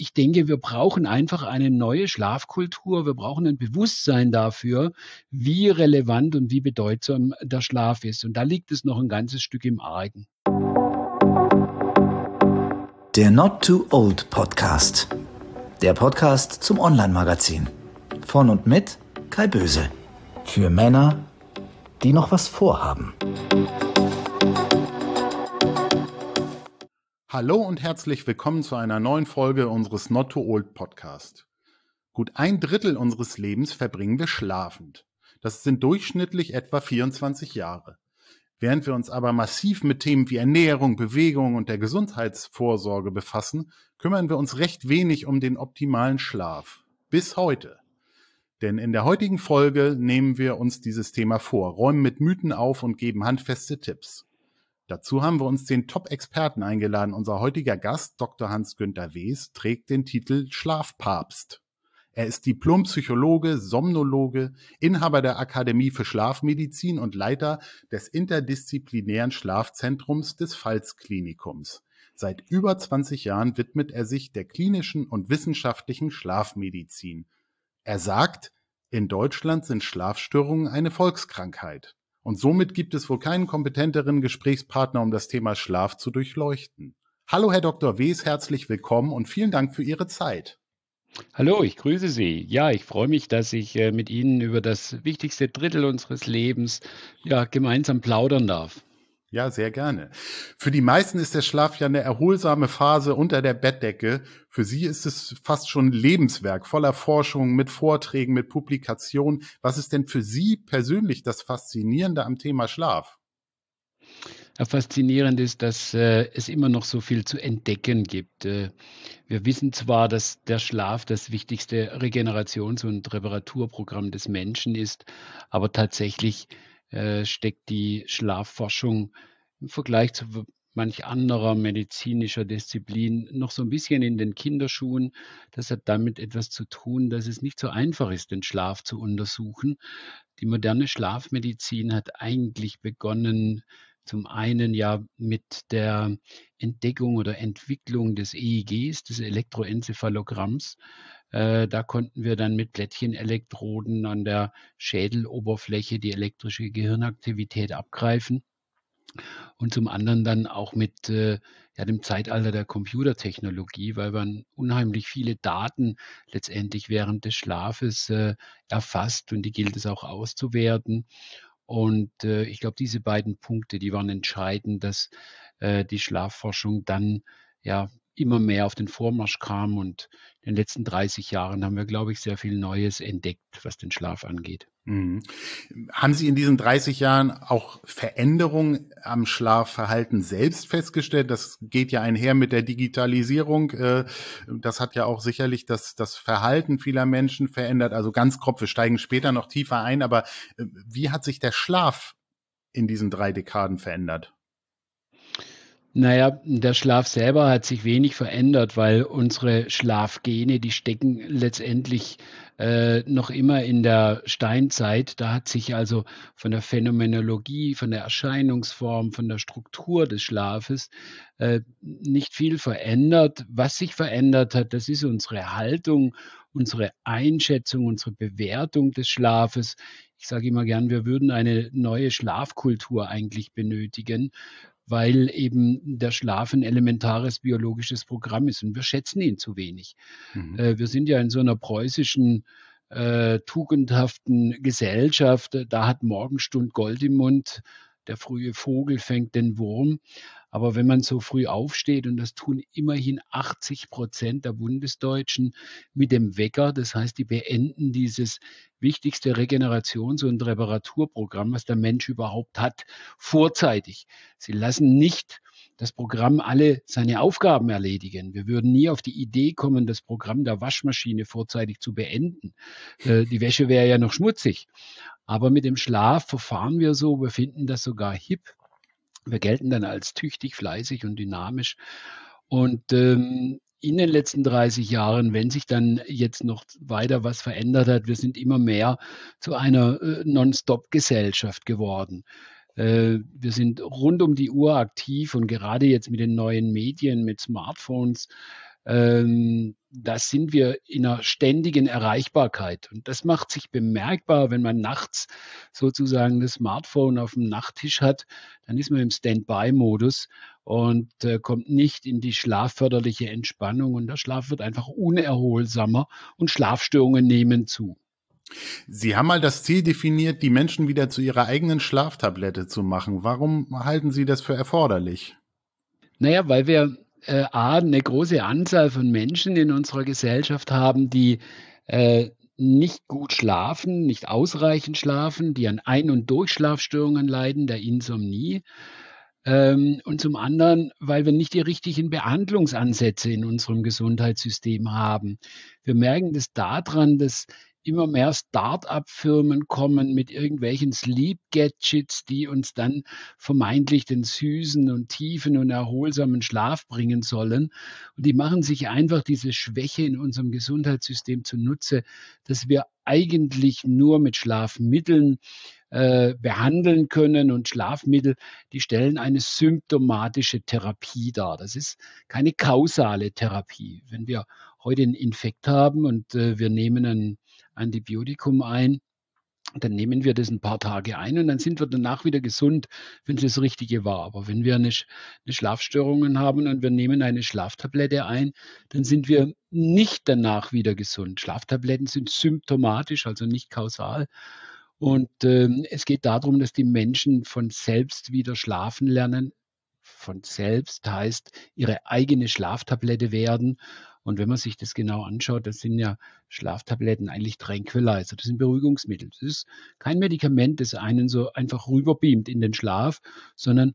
ich denke, wir brauchen einfach eine neue Schlafkultur. Wir brauchen ein Bewusstsein dafür, wie relevant und wie bedeutsam der Schlaf ist. Und da liegt es noch ein ganzes Stück im Argen. Der Not Too Old Podcast. Der Podcast zum Online-Magazin. Von und mit Kai Böse. Für Männer, die noch was vorhaben. Hallo und herzlich willkommen zu einer neuen Folge unseres Not Too Old Podcast. Gut 1/3 unseres Lebens verbringen wir schlafend. Das sind durchschnittlich etwa 24 Jahre. Während wir uns aber massiv mit Themen wie Ernährung, Bewegung und der Gesundheitsvorsorge befassen, kümmern wir uns recht wenig um den optimalen Schlaf. Bis heute. Denn in der heutigen Folge nehmen wir uns dieses Thema vor, räumen mit Mythen auf und geben handfeste Tipps. Dazu haben wir uns den Top-Experten eingeladen. Unser heutiger Gast, Dr. Hans-Günther Wes, trägt den Titel Schlafpapst. Er ist Diplompsychologe, Somnologe, Inhaber der Akademie für Schlafmedizin und Leiter des interdisziplinären Schlafzentrums des Pfalz-Klinikums. Seit über 20 Jahren widmet er sich der klinischen und wissenschaftlichen Schlafmedizin. Er sagt, in Deutschland sind Schlafstörungen eine Volkskrankheit. Und somit gibt es wohl keinen kompetenteren Gesprächspartner, um das Thema Schlaf zu durchleuchten. Hallo Herr Dr. Wes, herzlich willkommen und vielen Dank für Ihre Zeit. Hallo, ich grüße Sie. Ja, ich freue mich, dass ich mit Ihnen über das wichtigste Drittel unseres Lebens gemeinsam plaudern darf. Ja, sehr gerne. Für die meisten ist der Schlaf ja eine erholsame Phase unter der Bettdecke. Für Sie ist es fast schon ein Lebenswerk, voller Forschung, mit Vorträgen, mit Publikationen. Was ist denn für Sie persönlich das Faszinierende am Thema Schlaf? Ja, faszinierend ist, dass es immer noch so viel zu entdecken gibt. Wir wissen zwar, dass der Schlaf das wichtigste Regenerations- und Reparaturprogramm des Menschen ist, aber tatsächlich steckt die Schlafforschung im Vergleich zu manch anderer medizinischer Disziplin noch so ein bisschen in den Kinderschuhen. Das hat damit etwas zu tun, dass es nicht so einfach ist, den Schlaf zu untersuchen. Die moderne Schlafmedizin hat eigentlich begonnen, zum einen ja mit der Entdeckung oder Entwicklung des EEGs, des Elektroenzephalogramms. Da konnten wir dann mit Plättchenelektroden an der Schädeloberfläche die elektrische Gehirnaktivität abgreifen. Und zum anderen dann auch mit dem Zeitalter der Computertechnologie, weil man unheimlich viele Daten letztendlich während des Schlafes erfasst und die gilt es auch auszuwerten. Und ich glaube, diese beiden Punkte, die waren entscheidend, dass die Schlafforschung dann ja immer mehr auf den Vormarsch kam. Und in den letzten 30 Jahren haben wir, glaube ich, sehr viel Neues entdeckt, was den Schlaf angeht. Mhm. Haben Sie in diesen 30 Jahren auch Veränderungen am Schlafverhalten selbst festgestellt? Das geht ja einher mit der Digitalisierung. Das hat ja auch sicherlich das Verhalten vieler Menschen verändert. Also ganz grob, wir steigen später noch tiefer ein. Aber wie hat sich der Schlaf in diesen 3 Dekaden verändert? Naja, der Schlaf selber hat sich wenig verändert, weil unsere Schlafgene, die stecken letztendlich noch immer in der Steinzeit. Da hat sich also von der Phänomenologie, von der Erscheinungsform, von der Struktur des Schlafes nicht viel verändert. Was sich verändert hat, das ist unsere Haltung, unsere Einschätzung, unsere Bewertung des Schlafes. Ich sage immer gern, wir würden eine neue Schlafkultur eigentlich benötigen, weil eben der Schlaf ein elementares biologisches Programm ist und wir schätzen ihn zu wenig. Mhm. Wir sind ja in so einer preußischen, tugendhaften Gesellschaft. Da hat Morgenstund Gold im Mund, der frühe Vogel fängt den Wurm. Aber wenn man so früh aufsteht, und das tun immerhin 80% der Bundesdeutschen mit dem Wecker, das heißt, die beenden dieses wichtigste Regenerations- und Reparaturprogramm, was der Mensch überhaupt hat, vorzeitig. Sie lassen nicht das Programm alle seine Aufgaben erledigen. Wir würden nie auf die Idee kommen, das Programm der Waschmaschine vorzeitig zu beenden. Die Wäsche wäre ja noch schmutzig. Aber mit dem Schlaf verfahren wir so, wir finden das sogar hip. Wir gelten dann als tüchtig, fleißig und dynamisch. Und in den letzten 30 Jahren, wenn sich dann jetzt noch weiter was verändert hat, wir sind immer mehr zu einer Non-Stop-Gesellschaft geworden. Wir sind rund um die Uhr aktiv und gerade jetzt mit den neuen Medien, mit Smartphones, da sind wir in einer ständigen Erreichbarkeit. Und das macht sich bemerkbar, wenn man nachts sozusagen das Smartphone auf dem Nachttisch hat, dann ist man im Standby-Modus und kommt nicht in die schlafförderliche Entspannung und der Schlaf wird einfach unerholsamer und Schlafstörungen nehmen zu. Sie haben mal das Ziel definiert, die Menschen wieder zu ihrer eigenen Schlaftablette zu machen. Warum halten Sie das für erforderlich? Naja, weil wir eine große Anzahl von Menschen in unserer Gesellschaft haben, die nicht gut schlafen, nicht ausreichend schlafen, die an Ein- und Durchschlafstörungen leiden, der Insomnie. Und zum anderen, weil wir nicht die richtigen Behandlungsansätze in unserem Gesundheitssystem haben. Wir merken das daran, dass immer mehr Start-up-Firmen kommen mit irgendwelchen Sleep-Gadgets, die uns dann vermeintlich den süßen und tiefen und erholsamen Schlaf bringen sollen. Und die machen sich einfach diese Schwäche in unserem Gesundheitssystem zunutze, dass wir eigentlich nur mit Schlafmitteln behandeln können. Und Schlafmittel, die stellen eine symptomatische Therapie dar. Das ist keine kausale Therapie. Wenn wir heute einen Infekt haben und wir nehmen ein Antibiotikum ein, dann nehmen wir das ein paar Tage ein und dann sind wir danach wieder gesund, wenn es das Richtige war. Aber wenn wir eine Schlafstörungen haben und wir nehmen eine Schlaftablette ein, dann sind wir nicht danach wieder gesund. Schlaftabletten sind symptomatisch, also nicht kausal. Und es geht darum, dass die Menschen von selbst wieder schlafen lernen. Von selbst heißt, ihre eigene Schlaftablette werden. Und wenn man sich das genau anschaut, das sind ja Schlaftabletten eigentlich Tranquilizer, das sind Beruhigungsmittel. Das ist kein Medikament, das einen so einfach rüberbeamt in den Schlaf, sondern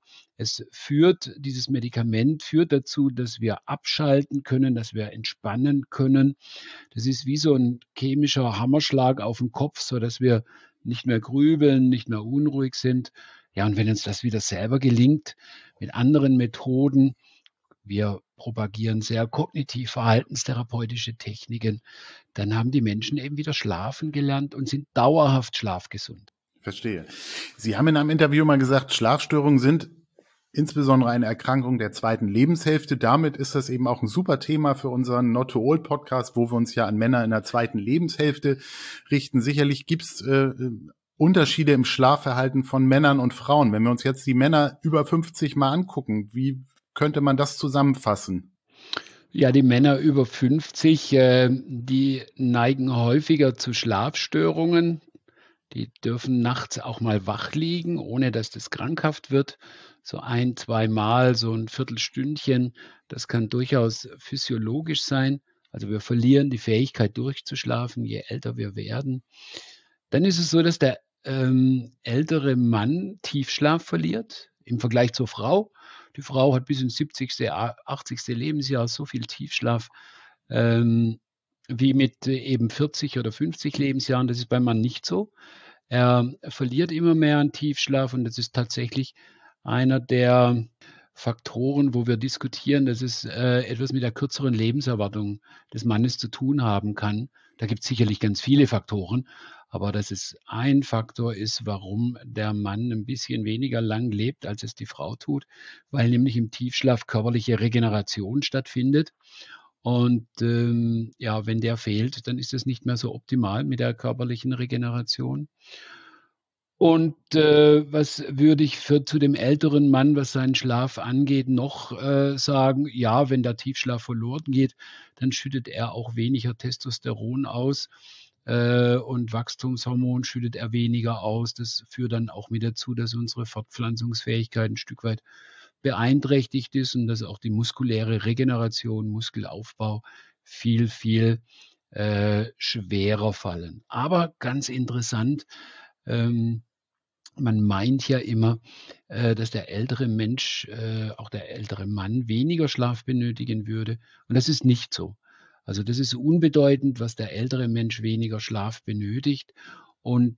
dieses Medikament führt dazu, dass wir abschalten können, dass wir entspannen können. Das ist wie so ein chemischer Hammerschlag auf den Kopf, sodass wir nicht mehr grübeln, nicht mehr unruhig sind. Ja, und wenn uns das wieder selber gelingt, mit anderen Methoden, wir propagieren sehr kognitiv-verhaltenstherapeutische Techniken, dann haben die Menschen eben wieder schlafen gelernt und sind dauerhaft schlafgesund. Verstehe. Sie haben in einem Interview mal gesagt, Schlafstörungen sind insbesondere eine Erkrankung der zweiten Lebenshälfte. Damit ist das eben auch ein super Thema für unseren Not to Old Podcast, wo wir uns ja an Männer in der zweiten Lebenshälfte richten. Sicherlich gibt's Unterschiede im Schlafverhalten von Männern und Frauen. Wenn wir uns jetzt die Männer über 50 mal angucken, wie könnte man das zusammenfassen? Ja, die Männer über 50, die neigen häufiger zu Schlafstörungen. Die dürfen nachts auch mal wach liegen, ohne dass das krankhaft wird. So 1-2 Mal, so ein Viertelstündchen, das kann durchaus physiologisch sein. Also wir verlieren die Fähigkeit durchzuschlafen, je älter wir werden. Dann ist es so, dass der ältere Mann Tiefschlaf verliert im Vergleich zur Frau. Die Frau hat bis ins 70., 80. Lebensjahr so viel Tiefschlaf wie mit eben 40 oder 50 Lebensjahren. Das ist beim Mann nicht so. Er verliert immer mehr an Tiefschlaf und das ist tatsächlich einer der Faktoren, wo wir diskutieren, dass es etwas mit der kürzeren Lebenserwartung des Mannes zu tun haben kann. Da gibt es sicherlich ganz viele Faktoren, aber dass es ein Faktor ist, warum der Mann ein bisschen weniger lang lebt, als es die Frau tut, weil nämlich im Tiefschlaf körperliche Regeneration stattfindet. Und ja, wenn der fehlt, dann ist das nicht mehr so optimal mit der körperlichen Regeneration. Und was würde ich zu dem älteren Mann, was seinen Schlaf angeht, noch sagen? Ja, wenn der Tiefschlaf verloren geht, dann schüttet er auch weniger Testosteron aus und Wachstumshormon schüttet er weniger aus. Das führt dann auch mit dazu, dass unsere Fortpflanzungsfähigkeit ein Stück weit beeinträchtigt ist und dass auch die muskuläre Regeneration, Muskelaufbau viel, viel schwerer fallen. Aber ganz interessant, man meint ja immer, dass der ältere Mensch, auch der ältere Mann, weniger Schlaf benötigen würde. Und das ist nicht so. Also das ist unbedeutend, was der ältere Mensch weniger Schlaf benötigt. Und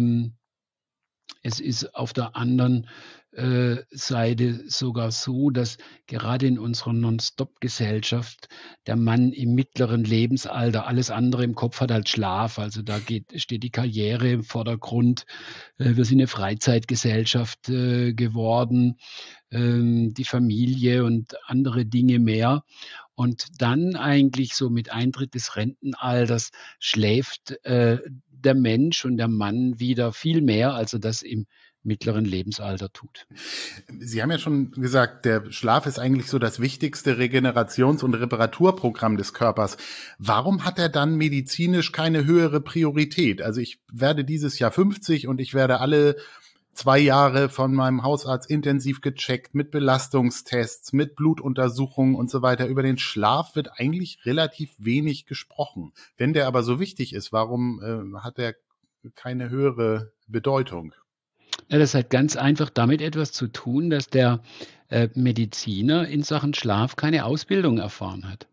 es ist auf der anderen Seite sogar so, dass gerade in unserer Non-Stop-Gesellschaft der Mann im mittleren Lebensalter alles andere im Kopf hat als Schlaf. Also da steht die Karriere im Vordergrund. Wir sind eine Freizeitgesellschaft geworden, die Familie und andere Dinge mehr. Und dann eigentlich so mit Eintritt des Rentenalters schläft der Mensch und der Mann wieder viel mehr, als er das im mittleren Lebensalter tut. Sie haben ja schon gesagt, der Schlaf ist eigentlich so das wichtigste Regenerations- und Reparaturprogramm des Körpers. Warum hat er dann medizinisch keine höhere Priorität? Also ich werde dieses Jahr 50 und ich werde alle 2 Jahre von meinem Hausarzt intensiv gecheckt mit Belastungstests, mit Blutuntersuchungen und so weiter. Über den Schlaf wird eigentlich relativ wenig gesprochen. Wenn der aber so wichtig ist, warum hat er keine höhere Bedeutung? Ja, das hat ganz einfach damit etwas zu tun, dass der Mediziner in Sachen Schlaf keine Ausbildung erfahren hat.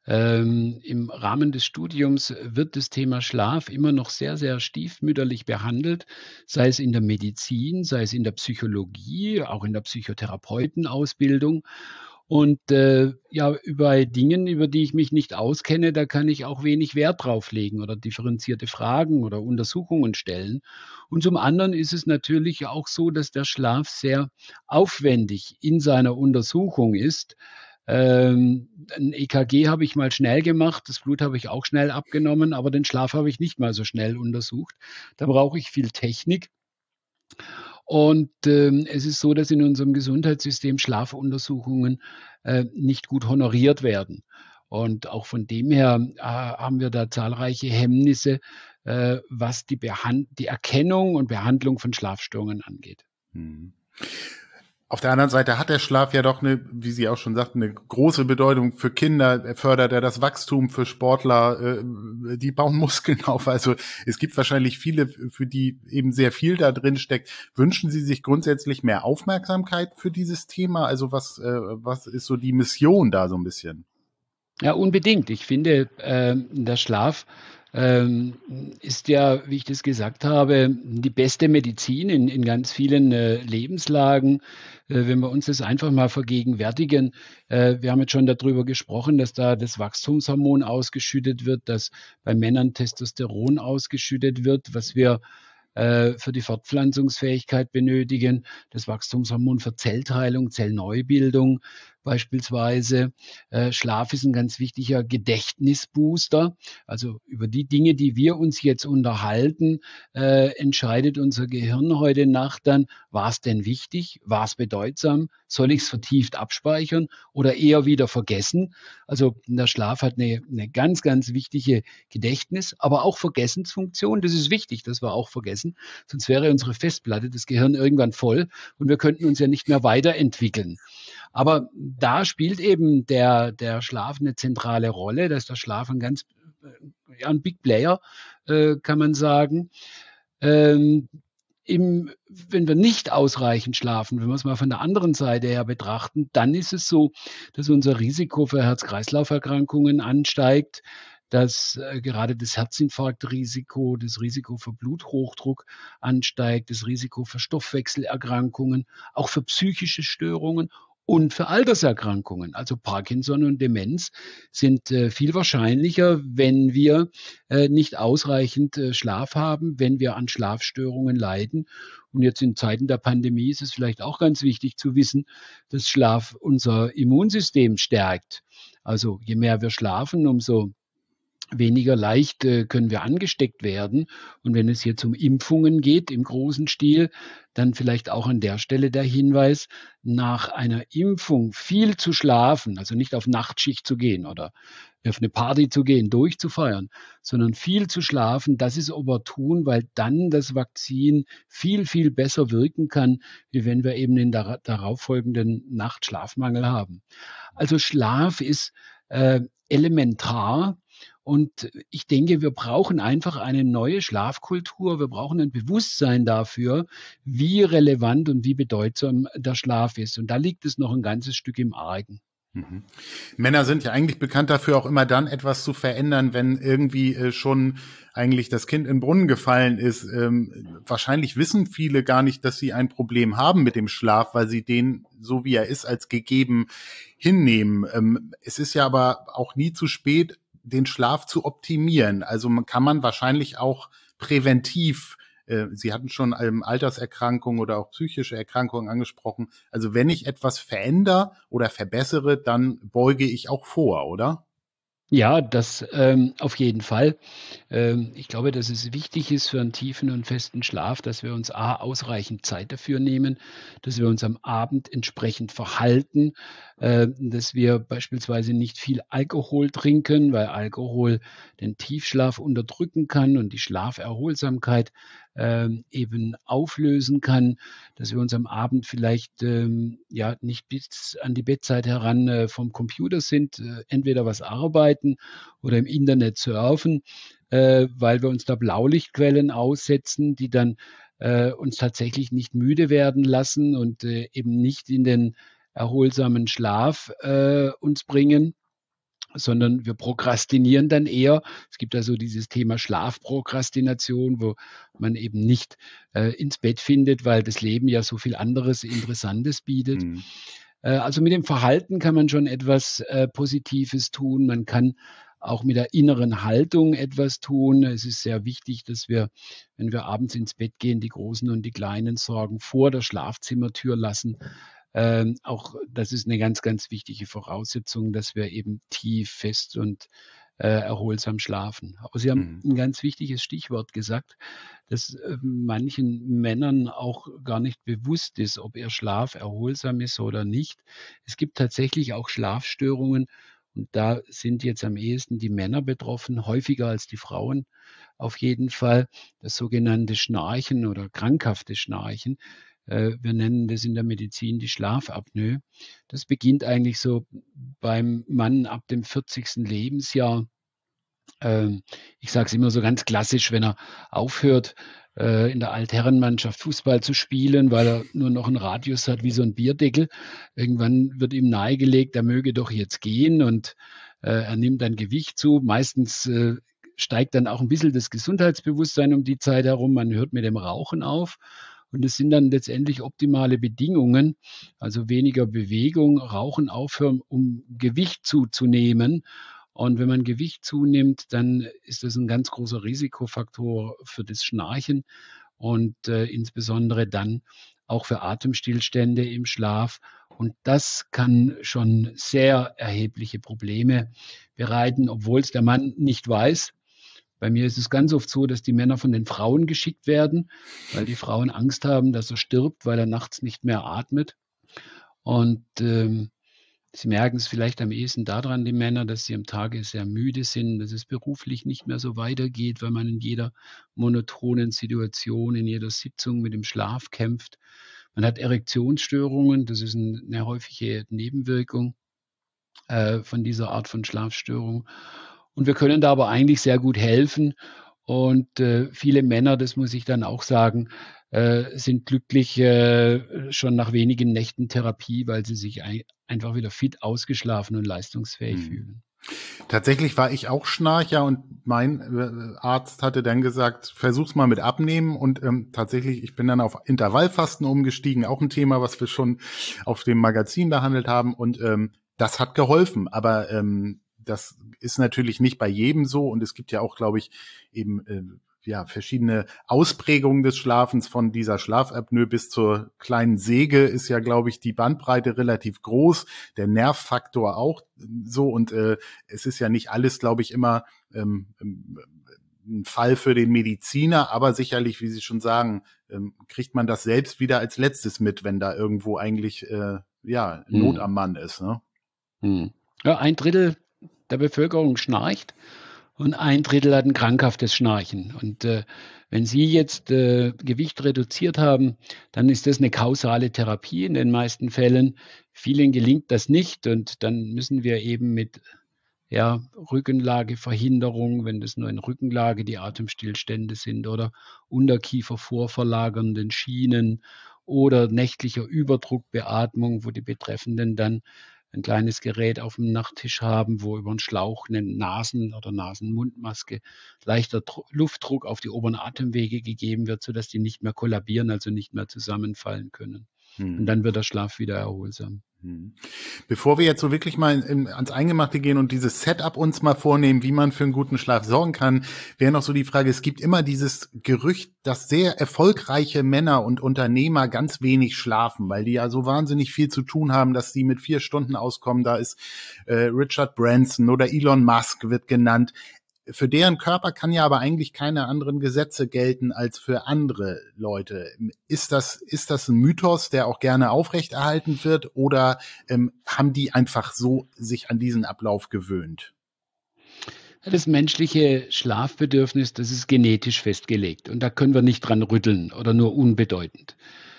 Im Rahmen des Studiums wird das Thema Schlaf immer noch sehr, sehr stiefmütterlich behandelt, sei es in der Medizin, sei es in der Psychologie, auch in der Psychotherapeutenausbildung. Und ja, über Dingen, über die ich mich nicht auskenne, da kann ich auch wenig Wert drauf legen oder differenzierte Fragen oder Untersuchungen stellen. Und zum anderen ist es natürlich auch so, dass der Schlaf sehr aufwendig in seiner Untersuchung ist. Ein EKG habe ich mal schnell gemacht, das Blut habe ich auch schnell abgenommen, aber den Schlaf habe ich nicht mal so schnell untersucht. Da brauche ich viel Technik. Und es ist so, dass in unserem Gesundheitssystem Schlafuntersuchungen nicht gut honoriert werden. Und auch von dem her haben wir da zahlreiche Hemmnisse, was die Erkennung und Behandlung von Schlafstörungen angeht. Mhm. Auf der anderen Seite hat der Schlaf ja doch wie Sie auch schon sagten, eine große Bedeutung für Kinder. Fördert er das Wachstum für Sportler, die bauen Muskeln auf. Also es gibt wahrscheinlich viele, für die eben sehr viel da drin steckt. Wünschen Sie sich grundsätzlich mehr Aufmerksamkeit für dieses Thema? Also was ist so die Mission da so ein bisschen? Ja, unbedingt. Ich finde, der Schlaf ist ja, wie ich das gesagt habe, die beste Medizin in ganz vielen Lebenslagen. Wenn wir uns das einfach mal vergegenwärtigen, wir haben jetzt schon darüber gesprochen, dass da das Wachstumshormon ausgeschüttet wird, dass bei Männern Testosteron ausgeschüttet wird, was wir für die Fortpflanzungsfähigkeit benötigen, das Wachstumshormon für Zellteilung, Zellneubildung beispielsweise. Schlaf ist ein ganz wichtiger Gedächtnisbooster. Also über die Dinge, die wir uns jetzt unterhalten, entscheidet unser Gehirn heute Nacht dann, war es denn wichtig, war es bedeutsam, soll ich es vertieft abspeichern oder eher wieder vergessen? Also der Schlaf hat eine ganz, ganz wichtige Gedächtnis, aber auch Vergessensfunktion. Das ist wichtig, dass wir auch vergessen. Sonst wäre unsere Festplatte, das Gehirn, irgendwann voll und wir könnten uns ja nicht mehr weiterentwickeln. Aber da spielt eben der Schlaf eine zentrale Rolle. Da ist der Schlaf ein Big Player, kann man sagen. Wenn wir nicht ausreichend schlafen, wenn wir es mal von der anderen Seite her betrachten, dann ist es so, dass unser Risiko für Herz-Kreislauf-Erkrankungen ansteigt, dass gerade das Herzinfarktrisiko, das Risiko für Bluthochdruck ansteigt, das Risiko für Stoffwechselerkrankungen, auch für psychische Störungen und für Alterserkrankungen. Also Parkinson und Demenz sind viel wahrscheinlicher, wenn wir nicht ausreichend Schlaf haben, wenn wir an Schlafstörungen leiden. Und jetzt in Zeiten der Pandemie ist es vielleicht auch ganz wichtig zu wissen, dass Schlaf unser Immunsystem stärkt. Also je mehr wir schlafen, umso weniger leicht können wir angesteckt werden. Und wenn es jetzt um Impfungen geht im großen Stil, dann vielleicht auch an der Stelle der Hinweis, nach einer Impfung viel zu schlafen, also nicht auf Nachtschicht zu gehen oder auf eine Party zu gehen, durchzufeiern, sondern viel zu schlafen, das ist opportun, weil dann das Vakzin viel, viel besser wirken kann, wie wenn wir eben den darauffolgenden Nacht Schlafmangel haben. Also Schlaf ist elementar. Und ich denke, wir brauchen einfach eine neue Schlafkultur. Wir brauchen ein Bewusstsein dafür, wie relevant und wie bedeutsam der Schlaf ist. Und da liegt es noch ein ganzes Stück im Argen. Mhm. Männer sind ja eigentlich bekannt dafür, auch immer dann etwas zu verändern, wenn irgendwie schon eigentlich das Kind in den Brunnen gefallen ist. Wahrscheinlich wissen viele gar nicht, dass sie ein Problem haben mit dem Schlaf, weil sie den, so wie er ist, als gegeben hinnehmen. Es ist ja aber auch nie zu spät, den Schlaf zu optimieren. Also kann man wahrscheinlich auch präventiv Sie hatten schon Alterserkrankungen oder auch psychische Erkrankungen angesprochen. Also wenn ich etwas verändere oder verbessere, dann beuge ich auch vor, oder? Ja, das auf jeden Fall. Ich glaube, dass es wichtig ist für einen tiefen und festen Schlaf, dass wir uns ausreichend Zeit dafür nehmen, dass wir uns am Abend entsprechend verhalten, dass wir beispielsweise nicht viel Alkohol trinken, weil Alkohol den Tiefschlaf unterdrücken kann und die Schlaferholsamkeit eben auflösen kann, dass wir uns am Abend vielleicht ja nicht bis an die Bettzeit heran vom Computer sind, entweder was arbeiten oder im Internet surfen, weil wir uns da Blaulichtquellen aussetzen, die dann uns tatsächlich nicht müde werden lassen und eben nicht in den erholsamen Schlaf uns bringen, sondern wir prokrastinieren dann eher. Es gibt also dieses Thema Schlafprokrastination, wo man eben nicht ins Bett findet, weil das Leben ja so viel anderes Interessantes bietet. Mhm. Also mit dem Verhalten kann man schon etwas Positives tun. Man kann auch mit der inneren Haltung etwas tun. Es ist sehr wichtig, dass wir, wenn wir abends ins Bett gehen, die großen und die kleinen Sorgen vor der Schlafzimmertür lassen. Auch das ist eine ganz, ganz wichtige Voraussetzung, dass wir eben tief, fest und erholsam schlafen. Aber Sie haben ein ganz wichtiges Stichwort gesagt, dass manchen Männern auch gar nicht bewusst ist, ob ihr Schlaf erholsam ist oder nicht. Es gibt tatsächlich auch Schlafstörungen und da sind jetzt am ehesten die Männer betroffen, häufiger als die Frauen auf jeden Fall. Das sogenannte Schnarchen oder krankhafte Schnarchen. Wir nennen das in der Medizin die Schlafapnoe. Das beginnt eigentlich so beim Mann ab dem 40. Lebensjahr. Ich sage es immer so ganz klassisch, wenn er aufhört, in der Altherrenmannschaft Fußball zu spielen, weil er nur noch einen Radius hat wie so ein Bierdeckel. Irgendwann wird ihm nahegelegt, er möge doch jetzt gehen und er nimmt dann Gewicht zu. Meistens steigt dann auch ein bisschen das Gesundheitsbewusstsein um die Zeit herum. Man hört mit dem Rauchen auf. Und es sind dann letztendlich optimale Bedingungen, also weniger Bewegung, Rauchen aufhören, um Gewicht zuzunehmen. Und wenn man Gewicht zunimmt, dann ist das ein ganz großer Risikofaktor für das Schnarchen und insbesondere dann auch für Atemstillstände im Schlaf. Und das kann schon sehr erhebliche Probleme bereiten, obwohl es der Mann nicht weiß. Bei mir ist es ganz oft so, dass die Männer von den Frauen geschickt werden, weil die Frauen Angst haben, dass er stirbt, weil er nachts nicht mehr atmet. Und sie merken es vielleicht am ehesten daran, die Männer, dass sie am Tage sehr müde sind, dass es beruflich nicht mehr so weitergeht, weil man in jeder monotonen Situation, in jeder Sitzung mit dem Schlaf kämpft. Man hat Erektionsstörungen, das ist eine häufige Nebenwirkung von dieser Art von Schlafstörung. Und wir können da aber eigentlich sehr gut helfen. Und viele Männer, das muss ich dann auch sagen, sind glücklich schon nach wenigen Nächten Therapie, weil sie sich einfach wieder fit, ausgeschlafen und leistungsfähig fühlen. Tatsächlich war ich auch Schnarcher und mein Arzt hatte dann gesagt, versuch's mal mit Abnehmen und tatsächlich, ich bin dann auf Intervallfasten umgestiegen, auch ein Thema, was wir schon auf dem Magazin behandelt haben und das hat geholfen, aber das ist natürlich nicht bei jedem so und es gibt ja auch, glaube ich, eben verschiedene Ausprägungen des Schlafens von dieser Schlafapnoe bis zur kleinen Säge ist ja, glaube ich, die Bandbreite relativ groß, der Nervfaktor auch so und es ist ja nicht alles, glaube ich, immer ein Fall für den Mediziner, aber sicherlich, wie Sie schon sagen, kriegt man das selbst wieder als letztes mit, wenn da irgendwo eigentlich Not am Mann ist. Ne? Ja, 1/3 der Bevölkerung schnarcht und 1/3 hat ein krankhaftes Schnarchen. Und wenn Sie jetzt Gewicht reduziert haben, dann ist das eine kausale Therapie in den meisten Fällen. Vielen gelingt das nicht und dann müssen wir eben mit Rückenlageverhinderung, wenn das nur in Rückenlage die Atemstillstände sind oder unterkiefervorverlagernden Schienen oder nächtlicher Überdruckbeatmung, wo die Betreffenden dann ein kleines Gerät auf dem Nachttisch haben, wo über einen Schlauch eine Nasen- oder Nasen-Mund-Maske leichter Luftdruck auf die oberen Atemwege gegeben wird, sodass die nicht mehr kollabieren, also nicht mehr zusammenfallen können. Und dann wird der Schlaf wieder erholsam. Hm. Bevor wir jetzt so wirklich mal ans Eingemachte gehen und dieses Setup uns mal vornehmen, wie man für einen guten Schlaf sorgen kann, wäre noch so die Frage, es gibt immer dieses Gerücht, dass sehr erfolgreiche Männer und Unternehmer ganz wenig schlafen, weil die ja so wahnsinnig viel zu tun haben, dass die mit 4 Stunden auskommen. Da ist Richard Branson oder Elon Musk wird genannt. Für deren Körper kann ja aber eigentlich keine anderen Gesetze gelten als für andere Leute. Ist das ein Mythos, der auch gerne aufrechterhalten wird, oder haben die einfach so sich an diesen Ablauf gewöhnt? Das menschliche Schlafbedürfnis, das ist genetisch festgelegt und da können wir nicht dran rütteln oder nur unbedeutend.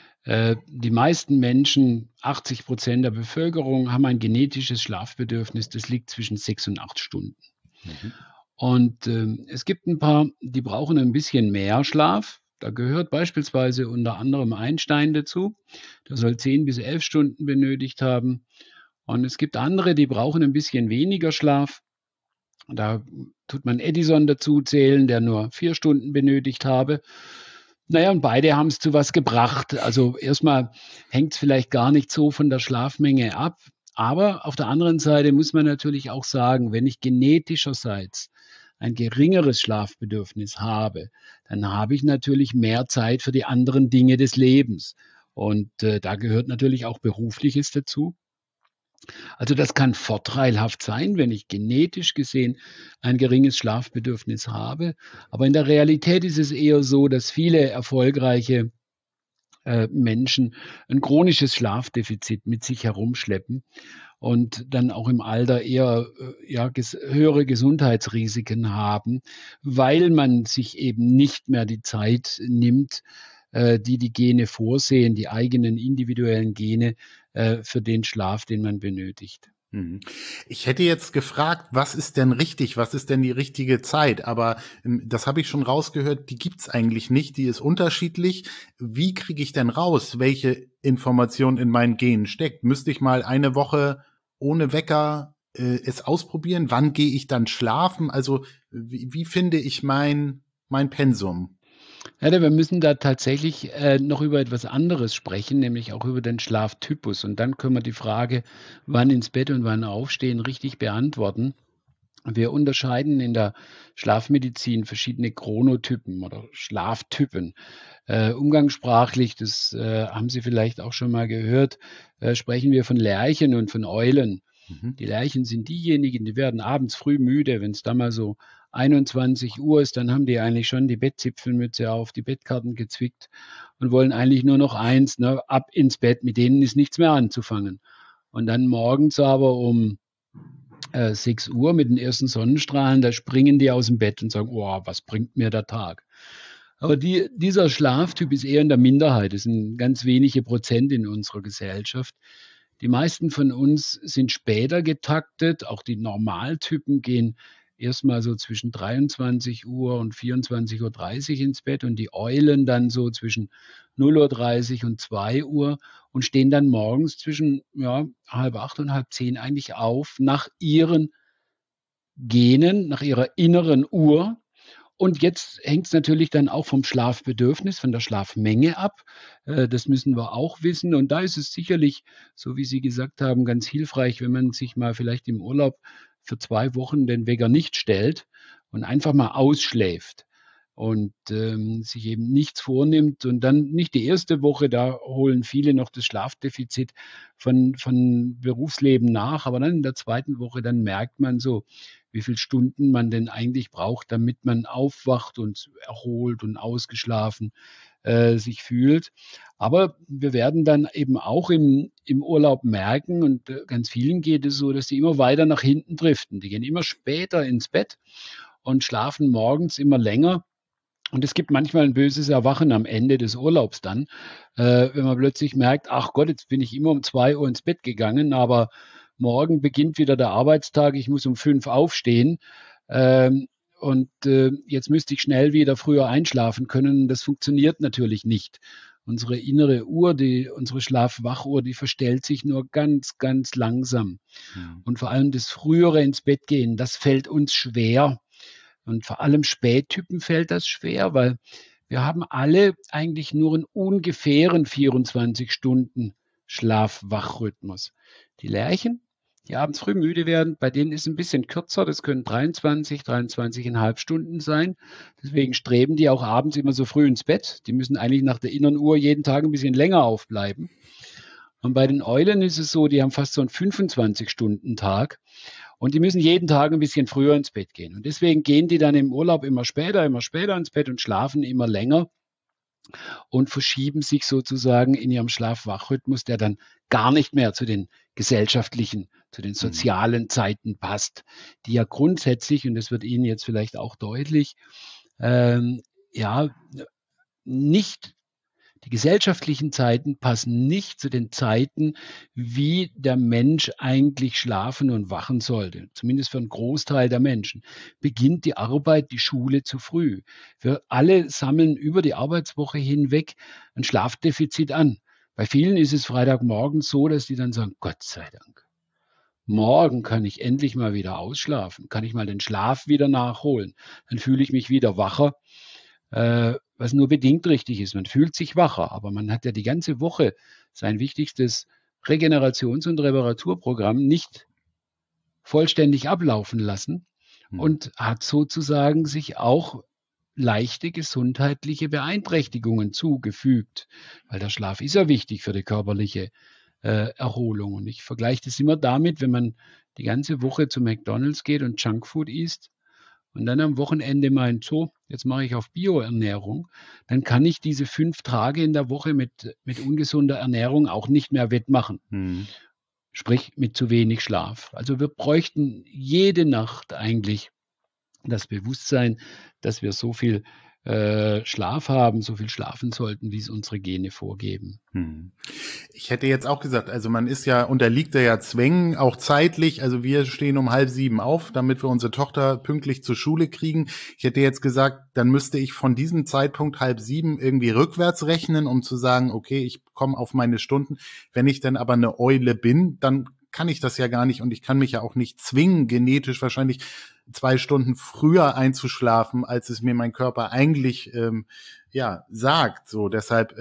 Die meisten Menschen, 80% der Bevölkerung, haben ein genetisches Schlafbedürfnis, das liegt zwischen 6 und 8 Stunden. Mhm. Und es gibt ein paar, die brauchen ein bisschen mehr Schlaf. Da gehört beispielsweise unter anderem Einstein dazu. Der soll 10 bis 11 Stunden benötigt haben. Und es gibt andere, die brauchen ein bisschen weniger Schlaf. Da tut man Edison dazu zählen, der nur 4 Stunden benötigt habe. Naja, und beide haben es zu was gebracht. Also erstmal hängt es vielleicht gar nicht so von der Schlafmenge ab. Aber auf der anderen Seite muss man natürlich auch sagen, wenn ich genetischerseits ein geringeres Schlafbedürfnis habe, dann habe ich natürlich mehr Zeit für die anderen Dinge des Lebens. Und da gehört natürlich auch Berufliches dazu. Also das kann vorteilhaft sein, wenn ich genetisch gesehen ein geringes Schlafbedürfnis habe. Aber in der Realität ist es eher so, dass viele erfolgreiche Menschen ein chronisches Schlafdefizit mit sich herumschleppen und dann auch im Alter eher höhere Gesundheitsrisiken haben, weil man sich eben nicht mehr die Zeit nimmt, die Gene vorsehen, die eigenen individuellen Gene für den Schlaf, den man benötigt. Ich hätte jetzt gefragt, was ist denn richtig, was ist denn die richtige Zeit? Aber das habe ich schon rausgehört, die gibt's eigentlich nicht, die ist unterschiedlich. Wie kriege ich denn raus, welche Information in meinen Genen steckt? Müsste ich mal eine Woche ohne Wecker es ausprobieren? Wann gehe ich dann schlafen? Also wie finde ich mein Pensum? Ja, wir müssen da tatsächlich noch über etwas anderes sprechen, nämlich auch über den Schlaftypus. Und dann können wir die Frage, wann ins Bett und wann aufstehen, richtig beantworten. Wir unterscheiden in der Schlafmedizin verschiedene Chronotypen oder Schlaftypen. Umgangssprachlich, das haben Sie vielleicht auch schon mal gehört, sprechen wir von Lerchen und von Eulen. Die Lerchen sind diejenigen, die werden abends früh müde, wenn es da mal so 21 Uhr ist, dann haben die eigentlich schon die Bettzipfelmütze auf, die Bettkarten gezwickt und wollen eigentlich nur noch eins, ne, ab ins Bett, mit denen ist nichts mehr anzufangen. Und dann morgens aber um 6 Uhr mit den ersten Sonnenstrahlen, da springen die aus dem Bett und sagen, oh, was bringt mir der Tag? Aber dieser Schlaftyp ist eher in der Minderheit, das sind ganz wenige Prozent in unserer Gesellschaft. Die meisten von uns sind später getaktet, auch die Normaltypen gehen erstmal so zwischen 23 Uhr und 24:30 Uhr ins Bett und die Eulen dann so zwischen 0:30 Uhr und 2 Uhr und stehen dann morgens zwischen 7:30 und 7:30 eigentlich auf nach ihren Genen, nach ihrer inneren Uhr. Und jetzt hängt es natürlich dann auch vom Schlafbedürfnis, von der Schlafmenge ab. Das müssen wir auch wissen. Und da ist es sicherlich, so wie Sie gesagt haben, ganz hilfreich, wenn man sich mal vielleicht im Urlaub für 2 Wochen den Wecker nicht stellt und einfach mal ausschläft und sich eben nichts vornimmt. Und dann nicht die erste Woche, da holen viele noch das Schlafdefizit von Berufsleben nach. Aber dann in der zweiten Woche, dann merkt man so, wie viele Stunden man denn eigentlich braucht, damit man aufwacht und erholt und ausgeschlafen sich fühlt. Aber wir werden dann eben auch im Urlaub merken, und ganz vielen geht es so, dass die immer weiter nach hinten driften. Die gehen immer später ins Bett und schlafen morgens immer länger. Und es gibt manchmal ein böses Erwachen am Ende des Urlaubs dann, wenn man plötzlich merkt, ach Gott, jetzt bin ich immer um 2 Uhr ins Bett gegangen, aber morgen beginnt wieder der Arbeitstag, ich muss um 5 aufstehen und jetzt müsste ich schnell wieder früher einschlafen können. Das funktioniert natürlich nicht. Unsere innere Uhr, unsere Schlaf-Wach-Uhr, die verstellt sich nur ganz, ganz langsam. Und vor allem das frühere ins Bett gehen, das fällt uns schwer. Und vor allem Spättypen fällt das schwer, weil wir haben alle eigentlich nur einen ungefähren 24 Stunden Schlaf-Wach-Rhythmus. Die Lerchen, die abends früh müde werden, bei denen ist es ein bisschen kürzer, das können 23,5 Stunden sein. Deswegen streben die auch abends immer so früh ins Bett. Die müssen eigentlich nach der inneren Uhr jeden Tag ein bisschen länger aufbleiben. Und bei den Eulen ist es so, die haben fast so einen 25-Stunden-Tag und die müssen jeden Tag ein bisschen früher ins Bett gehen. Und deswegen gehen die dann im Urlaub immer später ins Bett und schlafen immer länger und verschieben sich sozusagen in ihrem Schlaf-Wach-Rhythmus, der dann gar nicht mehr zu den gesellschaftlichen, zu den sozialen Zeiten passt, die ja grundsätzlich, und das wird Ihnen jetzt vielleicht auch deutlich, nicht, die gesellschaftlichen Zeiten passen nicht zu den Zeiten, wie der Mensch eigentlich schlafen und wachen sollte. Zumindest für einen Großteil der Menschen. Beginnt die Arbeit, die Schule zu früh. Wir alle sammeln über die Arbeitswoche hinweg ein Schlafdefizit an. Bei vielen ist es Freitagmorgen so, dass die dann sagen, Gott sei Dank, morgen kann ich endlich mal wieder ausschlafen, kann ich mal den Schlaf wieder nachholen. Dann fühle ich mich wieder wacher. Was nur bedingt richtig ist. Man fühlt sich wacher, aber man hat ja die ganze Woche sein wichtigstes Regenerations- und Reparaturprogramm nicht vollständig ablaufen lassen und hat sozusagen sich auch leichte gesundheitliche Beeinträchtigungen zugefügt, weil der Schlaf ist ja wichtig für die körperliche Erholung. Und ich vergleiche das immer damit, wenn man die ganze Woche zu McDonald's geht und Junkfood isst, und dann am Wochenende meint, so, jetzt mache ich auf Bioernährung, dann kann ich diese 5 Tage in der Woche mit ungesunder Ernährung auch nicht mehr wettmachen. Sprich, mit zu wenig Schlaf. Also wir bräuchten jede Nacht eigentlich das Bewusstsein, dass wir so viel Schlaf haben, so viel schlafen sollten, wie es unsere Gene vorgeben. Ich hätte jetzt auch gesagt, also man unterliegt ja Zwängen, auch zeitlich. Also wir stehen um 6:30 auf, damit wir unsere Tochter pünktlich zur Schule kriegen. Ich hätte jetzt gesagt, dann müsste ich von diesem Zeitpunkt 6:30 irgendwie rückwärts rechnen, um zu sagen, okay, ich komme auf meine Stunden. Wenn ich dann aber eine Eule bin, dann kann ich das ja gar nicht und ich kann mich ja auch nicht zwingen, genetisch wahrscheinlich 2 Stunden früher einzuschlafen, als es mir mein Körper eigentlich sagt. So, deshalb,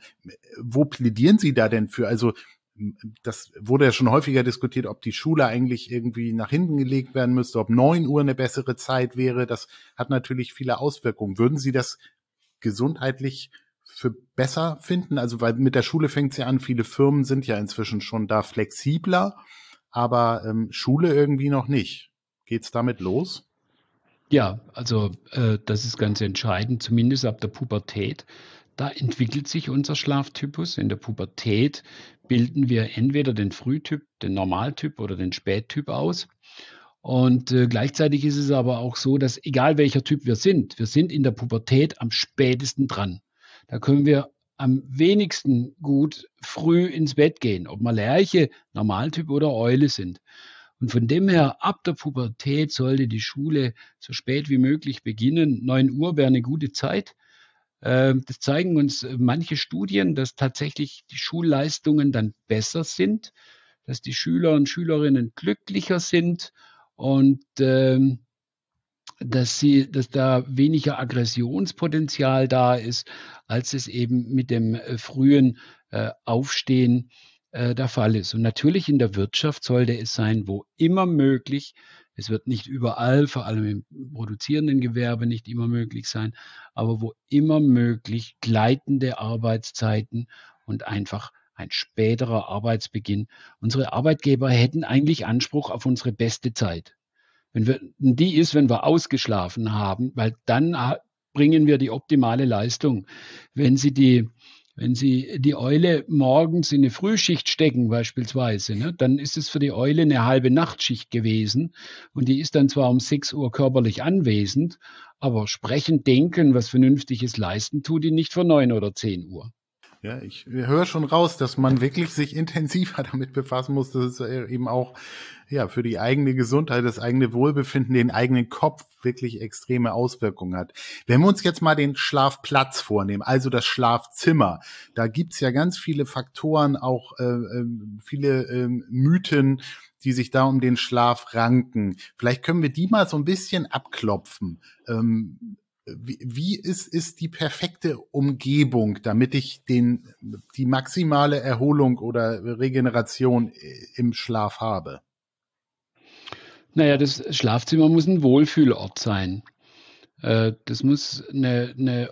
wo plädieren Sie da denn für? Also das wurde ja schon häufiger diskutiert, ob die Schule eigentlich irgendwie nach hinten gelegt werden müsste, ob 9 Uhr eine bessere Zeit wäre. Das hat natürlich viele Auswirkungen. Würden Sie das gesundheitlich für besser finden? Also weil mit der Schule fängt es ja an, viele Firmen sind ja inzwischen schon da flexibler, aber Schule irgendwie noch nicht. Geht's damit los? Ja, also das ist ganz entscheidend, zumindest ab der Pubertät. Da entwickelt sich unser Schlaftypus. In der Pubertät bilden wir entweder den Frühtyp, den Normaltyp oder den Spättyp aus. Und gleichzeitig ist es aber auch so, dass egal welcher Typ wir sind in der Pubertät am spätesten dran. Da können wir am wenigsten gut früh ins Bett gehen, ob wir Lerche, Normaltyp oder Eule sind. Und von dem her, ab der Pubertät sollte die Schule so spät wie möglich beginnen. 9 Uhr wäre eine gute Zeit. Das zeigen uns manche Studien, dass tatsächlich die Schulleistungen dann besser sind, dass die Schüler und Schülerinnen glücklicher sind und dass da weniger Aggressionspotenzial da ist, als es eben mit dem frühen Aufstehen der Fall ist. Und natürlich in der Wirtschaft sollte es sein, wo immer möglich, es wird nicht überall, vor allem im produzierenden Gewerbe nicht immer möglich sein, aber wo immer möglich gleitende Arbeitszeiten und einfach ein späterer Arbeitsbeginn. Unsere Arbeitgeber hätten eigentlich Anspruch auf unsere beste Zeit. Wenn wir ausgeschlafen haben, weil dann bringen wir die optimale Leistung. Wenn Sie die Eule morgens in eine Frühschicht stecken beispielsweise, ne, dann ist es für die Eule eine halbe Nachtschicht gewesen und die ist dann zwar um 6 Uhr körperlich anwesend, aber sprechen, denken, was Vernünftiges leisten, tut die nicht vor 9 oder 10 Uhr. Ja, ich höre schon raus, dass man wirklich sich intensiver damit befassen muss, dass es eben auch für die eigene Gesundheit, das eigene Wohlbefinden, den eigenen Kopf wirklich extreme Auswirkungen hat. Wenn wir uns jetzt mal den Schlafplatz vornehmen, also das Schlafzimmer, da gibt's ja ganz viele Faktoren, auch viele Mythen, die sich da um den Schlaf ranken. Vielleicht können wir die mal so ein bisschen abklopfen. wie ist die perfekte Umgebung, damit ich die maximale Erholung oder Regeneration im Schlaf habe? Naja, das Schlafzimmer muss ein Wohlfühlort sein. Das muss eine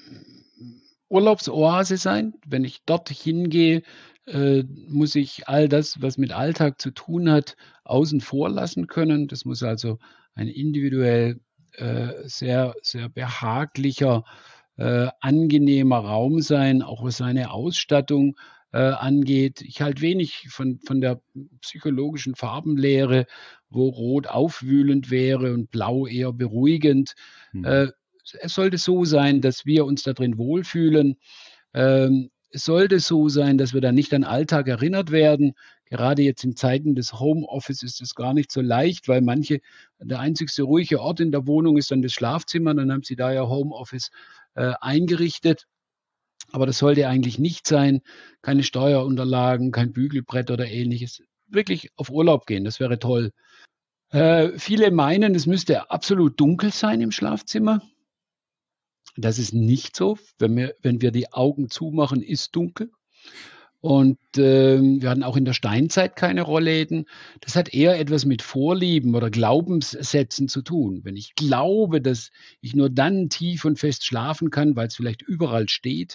Urlaubsoase sein. Wenn ich dort hingehe, muss ich all das, was mit Alltag zu tun hat, außen vor lassen können. Das muss also ein individuell sehr, sehr behaglicher, angenehmer Raum sein, auch was seine Ausstattung angeht. Ich halte wenig von der psychologischen Farbenlehre, wo Rot aufwühlend wäre und Blau eher beruhigend. Es sollte so sein, dass wir uns da drin wohlfühlen. Es sollte so sein, dass wir dann nicht an Alltag erinnert werden. Gerade jetzt in Zeiten des Homeoffice ist es gar nicht so leicht, weil der einzigste ruhige Ort in der Wohnung ist dann das Schlafzimmer. Dann haben sie da ja Homeoffice eingerichtet. Aber das sollte eigentlich nicht sein. Keine Steuerunterlagen, kein Bügelbrett oder ähnliches. Wirklich auf Urlaub gehen, das wäre toll. Viele meinen, es müsste absolut dunkel sein im Schlafzimmer. Das ist nicht so. Wenn wir die Augen zumachen, ist dunkel. Und wir hatten auch in der Steinzeit keine Rollläden. Das hat eher etwas mit Vorlieben oder Glaubenssätzen zu tun. Wenn ich glaube, dass ich nur dann tief und fest schlafen kann, weil es vielleicht überall steht,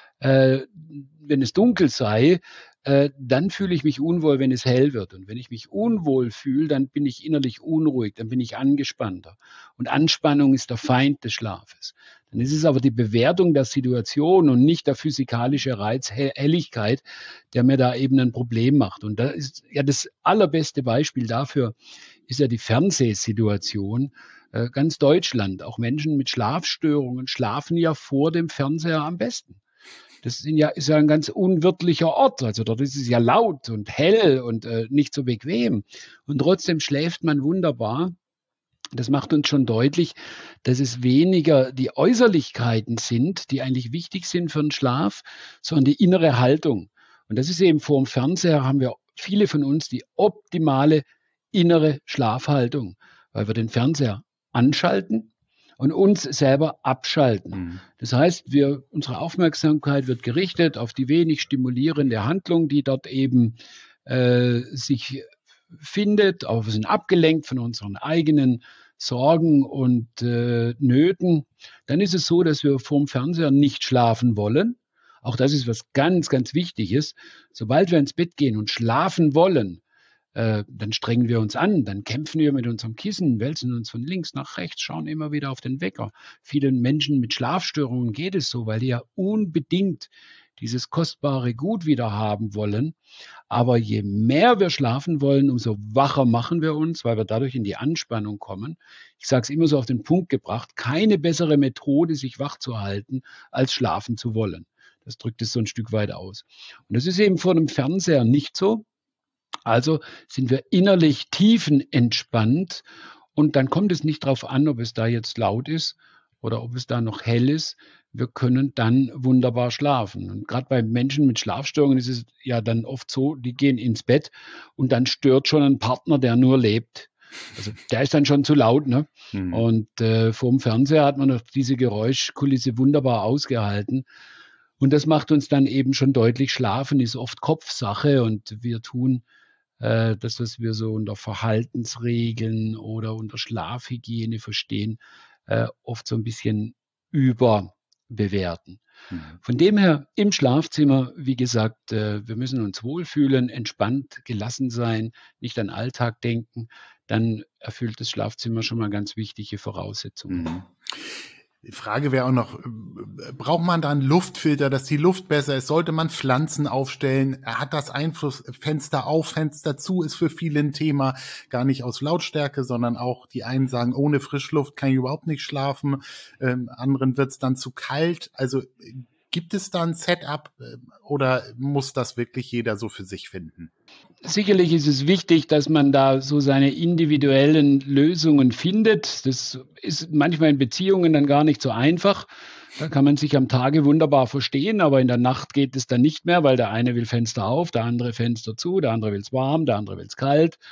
wenn es dunkel sei, dann fühle ich mich unwohl, wenn es hell wird. Und wenn ich mich unwohl fühle, dann bin ich innerlich unruhig, dann bin ich angespannter. Und Anspannung ist der Feind des Schlafes. Dann ist es aber die Bewertung der Situation und nicht der physikalische Reiz, Helligkeit, der mir da eben ein Problem macht. Und da ist ja das allerbeste Beispiel dafür, ist ja die Fernsehsituation. Ganz Deutschland, auch Menschen mit Schlafstörungen schlafen ja vor dem Fernseher am besten. Das ist ja ein ganz unwirtlicher Ort. Also dort ist es ja laut und hell und nicht so bequem. Und trotzdem schläft man wunderbar. Das macht uns schon deutlich, dass es weniger die Äußerlichkeiten sind, die eigentlich wichtig sind für den Schlaf, sondern die innere Haltung. Und das ist eben vor dem Fernseher haben wir viele von uns die optimale innere Schlafhaltung, weil wir den Fernseher anschalten und uns selber abschalten. Das heißt, unsere Aufmerksamkeit wird gerichtet auf die wenig stimulierende Handlung, die dort eben sich findet, aber wir sind abgelenkt von unseren eigenen Sorgen und Nöten. Dann ist es so, dass wir vorm Fernseher nicht schlafen wollen. Auch das ist was ganz, ganz Wichtiges. Sobald wir ins Bett gehen und schlafen wollen, dann strengen wir uns an, dann kämpfen wir mit unserem Kissen, wälzen uns von links nach rechts, schauen immer wieder auf den Wecker. Vielen Menschen mit Schlafstörungen geht es so, weil die ja unbedingt dieses kostbare Gut wieder haben wollen. Aber je mehr wir schlafen wollen, umso wacher machen wir uns, weil wir dadurch in die Anspannung kommen. Ich sage es immer so auf den Punkt gebracht, keine bessere Methode, sich wach zu halten, als schlafen zu wollen. Das drückt es so ein Stück weit aus. Und das ist eben vor dem Fernseher nicht so. Also sind wir innerlich tiefenentspannt und dann kommt es nicht darauf an, ob es da jetzt laut ist oder ob es da noch hell ist. Wir können dann wunderbar schlafen. Und gerade bei Menschen mit Schlafstörungen ist es ja dann oft so, die gehen ins Bett und dann stört schon ein Partner, der nur lebt. Also der ist dann schon zu laut, ne? Und vor dem Fernseher hat man noch diese Geräuschkulisse wunderbar ausgehalten. Und das macht uns dann eben schon deutlich, Schlafen ist oft Kopfsache und wir tun das, was wir so unter Verhaltensregeln oder unter Schlafhygiene verstehen, oft so ein bisschen überbewerten. Von dem her im Schlafzimmer, wie gesagt, wir müssen uns wohlfühlen, entspannt, gelassen sein, nicht an Alltag denken, dann erfüllt das Schlafzimmer schon mal ganz wichtige Voraussetzungen. Die Frage wäre auch noch, braucht man da einen Luftfilter, dass die Luft besser ist? Sollte man Pflanzen aufstellen? Hat das Einfluss? Fenster auf, Fenster zu ist für viele ein Thema, gar nicht aus Lautstärke, sondern auch die einen sagen, ohne Frischluft kann ich überhaupt nicht schlafen, anderen wird es dann zu kalt. Also gibt es da ein Setup oder muss das wirklich jeder so für sich finden? Sicherlich ist es wichtig, dass man da so seine individuellen Lösungen findet. Das ist manchmal in Beziehungen dann gar nicht so einfach. Da kann man sich am Tage wunderbar verstehen, aber in der Nacht geht es dann nicht mehr, weil der eine will Fenster auf, der andere Fenster zu, der andere will es warm, der andere will es kalt.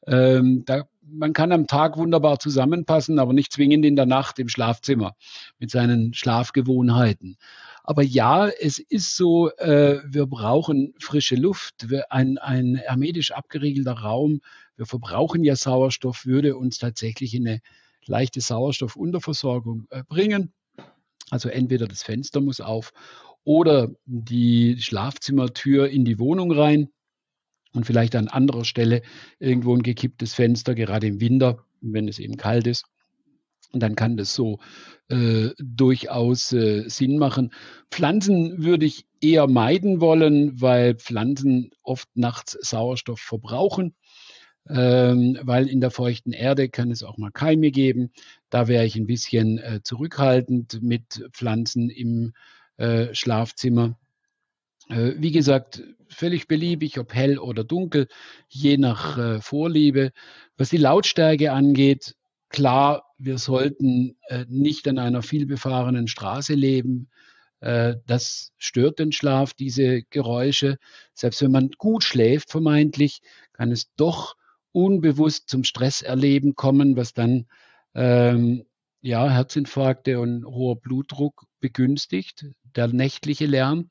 Man kann am Tag wunderbar zusammenpassen, aber nicht zwingend in der Nacht im Schlafzimmer mit seinen Schlafgewohnheiten. Aber ja, es ist so, wir brauchen frische Luft, ein hermetisch abgeriegelter Raum. Wir verbrauchen ja Sauerstoff, würde uns tatsächlich in eine leichte Sauerstoffunterversorgung bringen. Also entweder das Fenster muss auf oder die Schlafzimmertür in die Wohnung rein und vielleicht an anderer Stelle irgendwo ein gekipptes Fenster, gerade im Winter, wenn es eben kalt ist. Und dann kann das so durchaus Sinn machen. Pflanzen würde ich eher meiden wollen, weil Pflanzen oft nachts Sauerstoff verbrauchen. Weil in der feuchten Erde kann es auch mal Keime geben. Da wäre ich ein bisschen zurückhaltend mit Pflanzen im Schlafzimmer. Wie gesagt, völlig beliebig, ob hell oder dunkel, je nach Vorliebe. Was die Lautstärke angeht, klar, wir sollten nicht an einer vielbefahrenen Straße leben. Das stört den Schlaf, diese Geräusche. Selbst wenn man gut schläft, vermeintlich, kann es doch unbewusst zum Stresserleben kommen, was dann Herzinfarkte und hoher Blutdruck begünstigt, der nächtliche Lärm.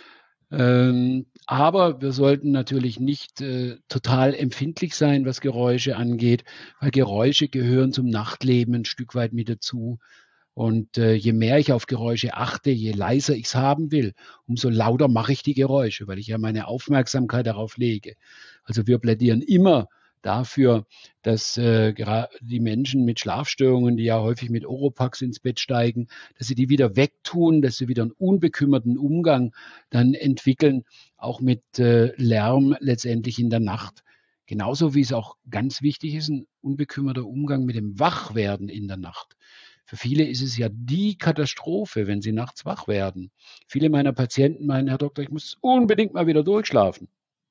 Aber wir sollten natürlich nicht total empfindlich sein, was Geräusche angeht, weil Geräusche gehören zum Nachtleben ein Stück weit mit dazu. Und je mehr ich auf Geräusche achte, je leiser ich es haben will, umso lauter mache ich die Geräusche, weil ich ja meine Aufmerksamkeit darauf lege. Also wir plädieren immer dafür, dass die Menschen mit Schlafstörungen, die ja häufig mit Oropax ins Bett steigen, dass sie die wieder wegtun, dass sie wieder einen unbekümmerten Umgang dann entwickeln, auch mit Lärm letztendlich in der Nacht. Genauso wie es auch ganz wichtig ist, ein unbekümmerter Umgang mit dem Wachwerden in der Nacht. Für viele ist es ja die Katastrophe, wenn sie nachts wach werden. Viele meiner Patienten meinen, Herr Doktor, ich muss unbedingt mal wieder durchschlafen.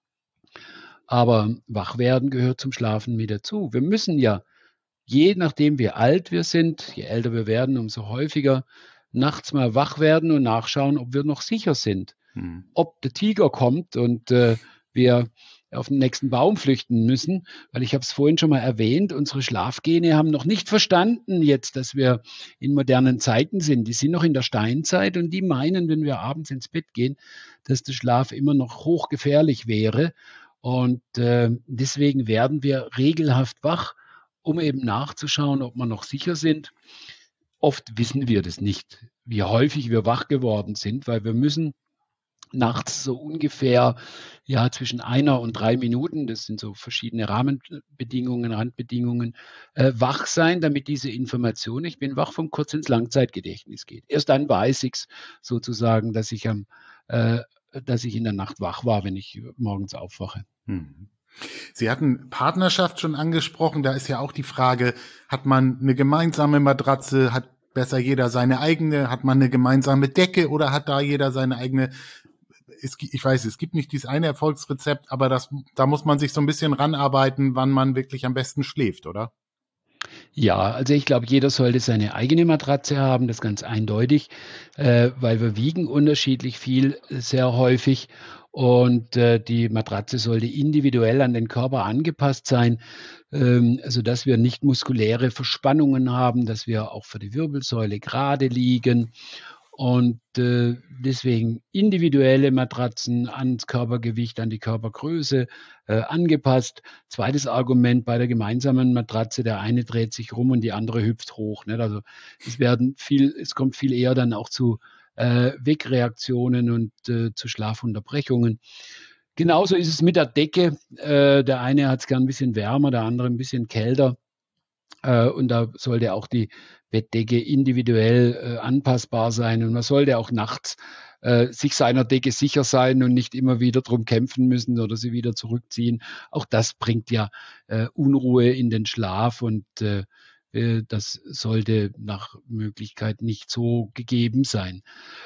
Aber Wachwerden gehört zum Schlafen mit dazu. Wir müssen ja, je nachdem wie alt wir sind, je älter wir werden, umso häufiger nachts mal wach werden und nachschauen, ob wir noch sicher sind. Ob der Tiger kommt und wir auf den nächsten Baum flüchten müssen, weil ich habe es vorhin schon mal erwähnt, unsere Schlafgene haben noch nicht verstanden jetzt, dass wir in modernen Zeiten sind. Die sind noch in der Steinzeit und die meinen, wenn wir abends ins Bett gehen, dass der Schlaf immer noch hochgefährlich wäre. Und deswegen werden wir regelhaft wach, um eben nachzuschauen, ob wir noch sicher sind. Oft wissen wir das nicht, wie häufig wir wach geworden sind, weil wir müssen nachts so ungefähr zwischen 1 und 3 Minuten, das sind so verschiedene Rahmenbedingungen, Randbedingungen, wach sein, damit diese Information, ich bin wach, vom Kurz- ins Langzeitgedächtnis geht. Erst dann weiß ich es sozusagen, dass ich in der Nacht wach war, wenn ich morgens aufwache. Sie hatten Partnerschaft schon angesprochen. Da ist ja auch die Frage, hat man eine gemeinsame Matratze, hat besser jeder seine eigene, hat man eine gemeinsame Decke oder hat da jeder seine eigene? Ich weiß, es gibt nicht dieses eine Erfolgsrezept, aber da muss man sich so ein bisschen ranarbeiten, wann man wirklich am besten schläft, oder? Ja, also ich glaube, jeder sollte seine eigene Matratze haben, das ganz eindeutig, weil wir wiegen unterschiedlich viel, sehr häufig. Und die Matratze sollte individuell an den Körper angepasst sein, sodass wir nicht muskuläre Verspannungen haben, dass wir auch für die Wirbelsäule gerade liegen. Und deswegen individuelle Matratzen ans Körpergewicht, an die Körpergröße angepasst. Zweites Argument bei der gemeinsamen Matratze, der eine dreht sich rum und die andere hüpft hoch. Nicht? Also es kommt viel eher dann auch zu Wegreaktionen und zu Schlafunterbrechungen. Genauso ist es mit der Decke. Der eine hat es gern ein bisschen wärmer, der andere ein bisschen kälter. Und da sollte auch die Bettdecke individuell anpassbar sein. Und man sollte auch nachts sich seiner Decke sicher sein und nicht immer wieder drum kämpfen müssen oder sie wieder zurückziehen. Auch das bringt ja Unruhe in den Schlaf und das sollte nach Möglichkeit nicht so gegeben sein.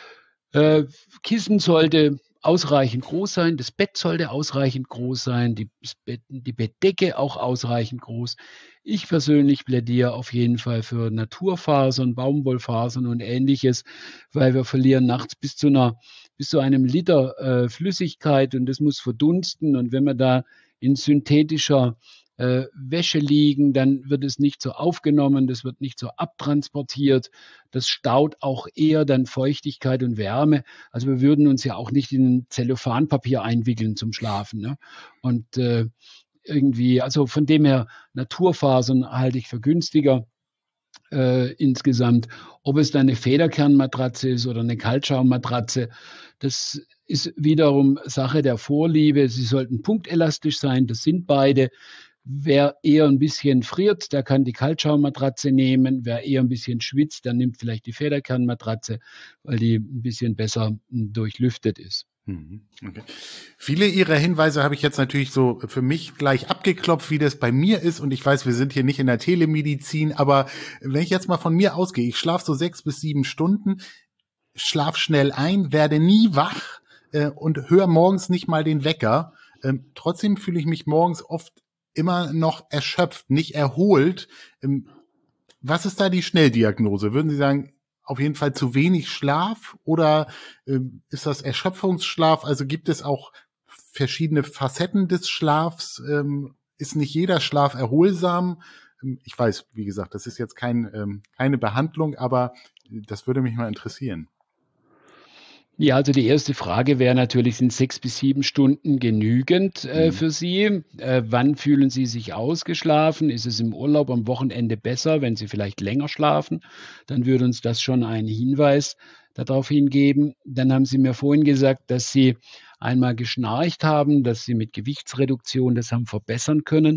Kissen sollte ausreichend groß sein, das Bett sollte ausreichend groß sein, die Bettdecke auch ausreichend groß. Ich persönlich plädiere auf jeden Fall für Naturfasern, Baumwollfasern und Ähnliches, weil wir verlieren nachts bis zu einem Liter Flüssigkeit und das muss verdunsten. Und wenn wir da in synthetischer Wäsche liegen, dann wird es nicht so aufgenommen, das wird nicht so abtransportiert, das staut auch eher dann Feuchtigkeit und Wärme. Also wir würden uns ja auch nicht in Zellophanpapier einwickeln zum Schlafen. Ne? Und irgendwie, also von dem her, Naturfasern halte ich für günstiger insgesamt. Ob es dann eine Federkernmatratze ist oder eine Kaltschaummatratze, das ist wiederum Sache der Vorliebe. Sie sollten punktelastisch sein, das sind beide. Wer eher ein bisschen friert, der kann die Kaltschaummatratze nehmen. Wer eher ein bisschen schwitzt, der nimmt vielleicht die Federkernmatratze, weil die ein bisschen besser durchlüftet ist. Okay. Viele Ihrer Hinweise habe ich jetzt natürlich so für mich gleich abgeklopft, wie das bei mir ist. Und ich weiß, wir sind hier nicht in der Telemedizin, aber wenn ich jetzt mal von mir ausgehe, ich schlafe so 6 bis 7 Stunden, schlaf schnell ein, werde nie wach und höre morgens nicht mal den Wecker. Trotzdem fühle ich mich morgens oft immer noch erschöpft, nicht erholt. Was ist da die Schnelldiagnose? Würden Sie sagen, auf jeden Fall zu wenig Schlaf oder ist das Erschöpfungsschlaf? Also gibt es auch verschiedene Facetten des Schlafs? Ist nicht jeder Schlaf erholsam? Ich weiß, wie gesagt, das ist jetzt keine Behandlung, aber das würde mich mal interessieren. Ja, also die erste Frage wäre natürlich, sind 6 bis 7 Stunden genügend für Sie? Wann fühlen Sie sich ausgeschlafen? Ist es im Urlaub am Wochenende besser, wenn Sie vielleicht länger schlafen? Dann würde uns das schon einen Hinweis darauf hingeben. Dann haben Sie mir vorhin gesagt, dass Sie einmal geschnarcht haben, dass Sie mit Gewichtsreduktion das haben verbessern können.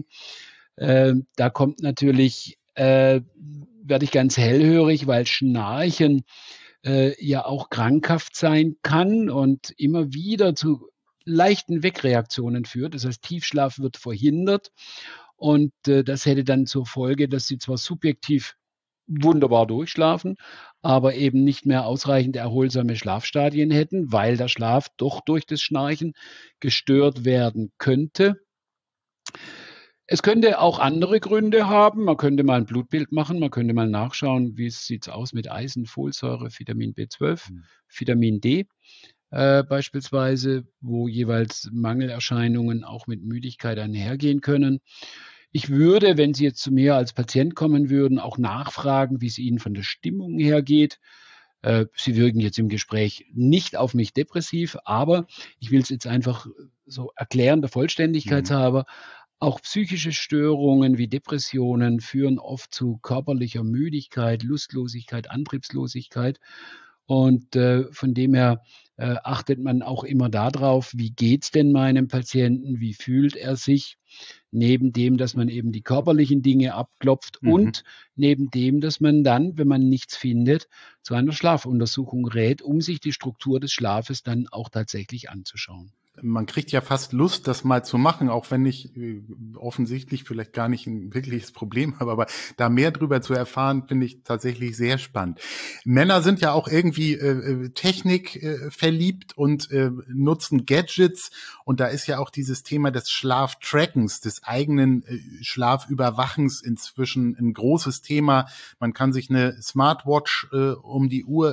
Da kommt natürlich, werde ich ganz hellhörig, weil Schnarchen ja auch krankhaft sein kann und immer wieder zu leichten Wegreaktionen führt. Das heißt, Tiefschlaf wird verhindert und das hätte dann zur Folge, dass Sie zwar subjektiv wunderbar durchschlafen, aber eben nicht mehr ausreichend erholsame Schlafstadien hätten, weil der Schlaf doch durch das Schnarchen gestört werden könnte. Es könnte auch andere Gründe haben. Man könnte mal ein Blutbild machen, man könnte mal nachschauen, wie sieht es aus mit Eisen, Folsäure, Vitamin B12, Vitamin D beispielsweise, wo jeweils Mangelerscheinungen auch mit Müdigkeit einhergehen können. Ich würde, wenn Sie jetzt zu mir als Patient kommen würden, auch nachfragen, wie es Ihnen von der Stimmung her geht. Sie wirken jetzt im Gespräch nicht auf mich depressiv, aber ich will es jetzt einfach so erklären, der Vollständigkeit halber. Auch psychische Störungen wie Depressionen führen oft zu körperlicher Müdigkeit, Lustlosigkeit, Antriebslosigkeit. Und von dem her achtet man auch immer darauf, wie geht's denn meinem Patienten, wie fühlt er sich, neben dem, dass man eben die körperlichen Dinge abklopft und neben dem, dass man dann, wenn man nichts findet, zu einer Schlafuntersuchung rät, um sich die Struktur des Schlafes dann auch tatsächlich anzuschauen. Man kriegt ja fast Lust, das mal zu machen, auch wenn ich offensichtlich vielleicht gar nicht ein wirkliches Problem habe, aber da mehr drüber zu erfahren, finde ich tatsächlich sehr spannend. Männer sind ja auch irgendwie Technik verliebt und nutzen Gadgets und da ist ja auch dieses Thema des Schlaftrackens, des eigenen Schlafüberwachens inzwischen ein großes Thema. Man kann sich eine Smartwatch um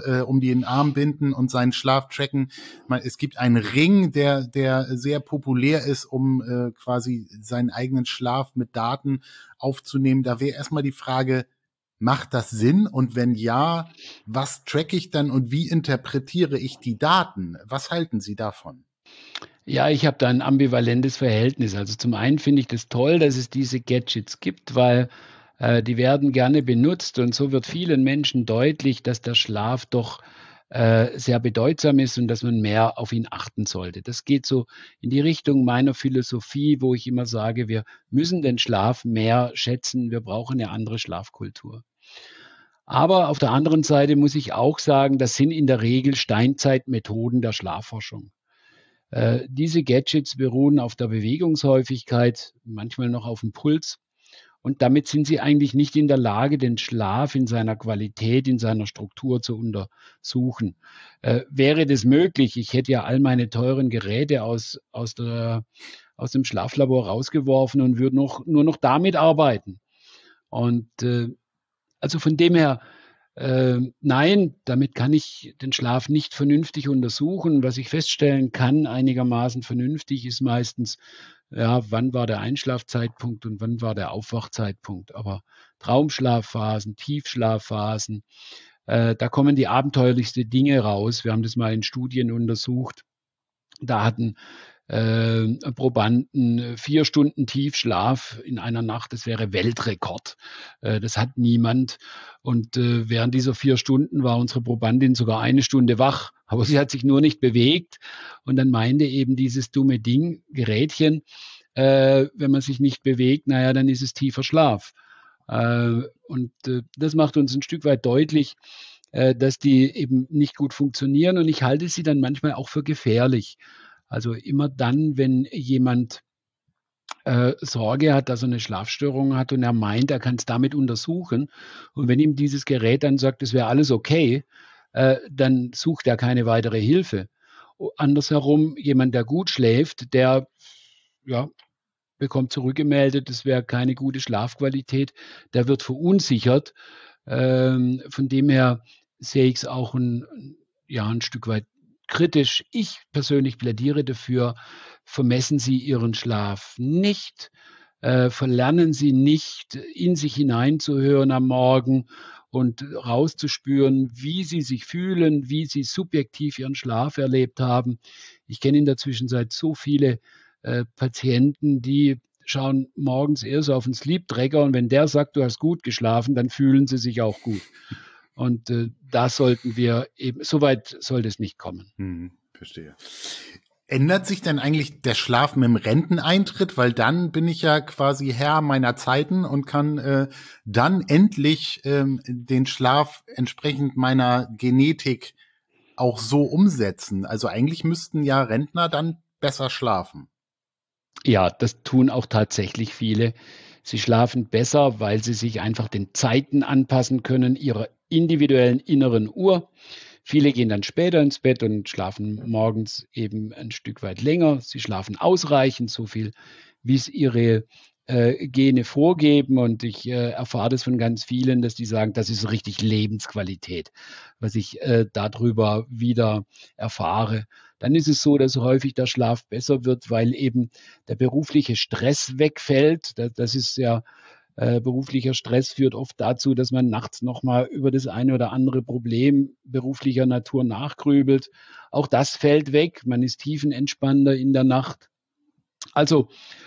den Arm binden und seinen Schlaf tracken. Es gibt einen Ring, der sehr populär ist, um quasi seinen eigenen Schlaf mit Daten aufzunehmen. Da wäre erstmal die Frage, macht das Sinn? Und wenn ja, was tracke ich dann und wie interpretiere ich die Daten? Was halten Sie davon? Ja, ich habe da ein ambivalentes Verhältnis. Also zum einen finde ich das toll, dass es diese Gadgets gibt, weil die werden gerne benutzt und so wird vielen Menschen deutlich, dass der Schlaf doch sehr bedeutsam ist und dass man mehr auf ihn achten sollte. Das geht so in die Richtung meiner Philosophie, wo ich immer sage, wir müssen den Schlaf mehr schätzen, wir brauchen eine andere Schlafkultur. Aber auf der anderen Seite muss ich auch sagen, das sind in der Regel Steinzeitmethoden der Schlafforschung. Diese Gadgets beruhen auf der Bewegungshäufigkeit, manchmal noch auf dem Puls. Und damit sind sie eigentlich nicht in der Lage, den Schlaf in seiner Qualität, in seiner Struktur zu untersuchen. Wäre das möglich, ich hätte ja all meine teuren Geräte aus dem Schlaflabor rausgeworfen und würde nur noch damit arbeiten. Und also von dem her, nein, damit kann ich den Schlaf nicht vernünftig untersuchen. Was ich feststellen kann, einigermaßen vernünftig, ist meistens ja, wann war der Einschlafzeitpunkt und wann war der Aufwachzeitpunkt. Aber Traumschlafphasen, Tiefschlafphasen, da kommen die abenteuerlichsten Dinge raus. Wir haben das mal in Studien untersucht. Da hatten Probanden 4 Stunden Tiefschlaf in einer Nacht, das wäre Weltrekord. Das hat niemand. Und während dieser 4 Stunden war unsere Probandin sogar 1 Stunde wach, aber sie hat sich nur nicht bewegt. Und dann meinte eben dieses dumme Ding, Gerätchen, wenn man sich nicht bewegt, naja, dann ist es tiefer Schlaf. Und das macht uns ein Stück weit deutlich, dass die eben nicht gut funktionieren. Und ich halte sie dann manchmal auch für gefährlich. Also immer dann, wenn jemand Sorge hat, dass er eine Schlafstörung hat und er meint, er kann es damit untersuchen. Und wenn ihm dieses Gerät dann sagt, es wäre alles okay, dann sucht er keine weitere Hilfe. Andersherum, jemand, der gut schläft, der ja, bekommt zurückgemeldet, es wäre keine gute Schlafqualität, der wird verunsichert. Von dem her sehe ich es auch ein Stück weit kritisch. Ich persönlich plädiere dafür, vermessen Sie Ihren Schlaf nicht, verlernen Sie nicht, in sich hineinzuhören am Morgen und rauszuspüren, wie Sie sich fühlen, wie Sie subjektiv Ihren Schlaf erlebt haben. Ich kenne in der Zwischenzeit so viele Patienten, die schauen morgens erst auf den Sleep Tracker und wenn der sagt, du hast gut geschlafen, dann fühlen sie sich auch gut. Und da sollten wir eben, so weit sollte es nicht kommen. Verstehe. Ändert sich denn eigentlich der Schlaf mit dem Renteneintritt? Weil dann bin ich ja quasi Herr meiner Zeiten und kann dann endlich den Schlaf entsprechend meiner Genetik auch so umsetzen. Also eigentlich müssten ja Rentner dann besser schlafen. Ja, das tun auch tatsächlich viele. Sie schlafen besser, weil sie sich einfach den Zeiten anpassen können, ihrer individuellen inneren Uhr. Viele gehen dann später ins Bett und schlafen morgens eben ein Stück weit länger. Sie schlafen ausreichend, so viel, wie es ihre Gene vorgeben. Und ich erfahre das von ganz vielen, dass die sagen, das ist so richtig Lebensqualität, was ich darüber wieder erfahre. Dann ist es so, dass häufig der Schlaf besser wird, weil eben der berufliche Stress wegfällt. Das ist ja beruflicher Stress führt oft dazu, dass man nachts nochmal über das eine oder andere Problem beruflicher Natur nachgrübelt. Auch das fällt weg. Man ist tiefenentspannter in der Nacht. Also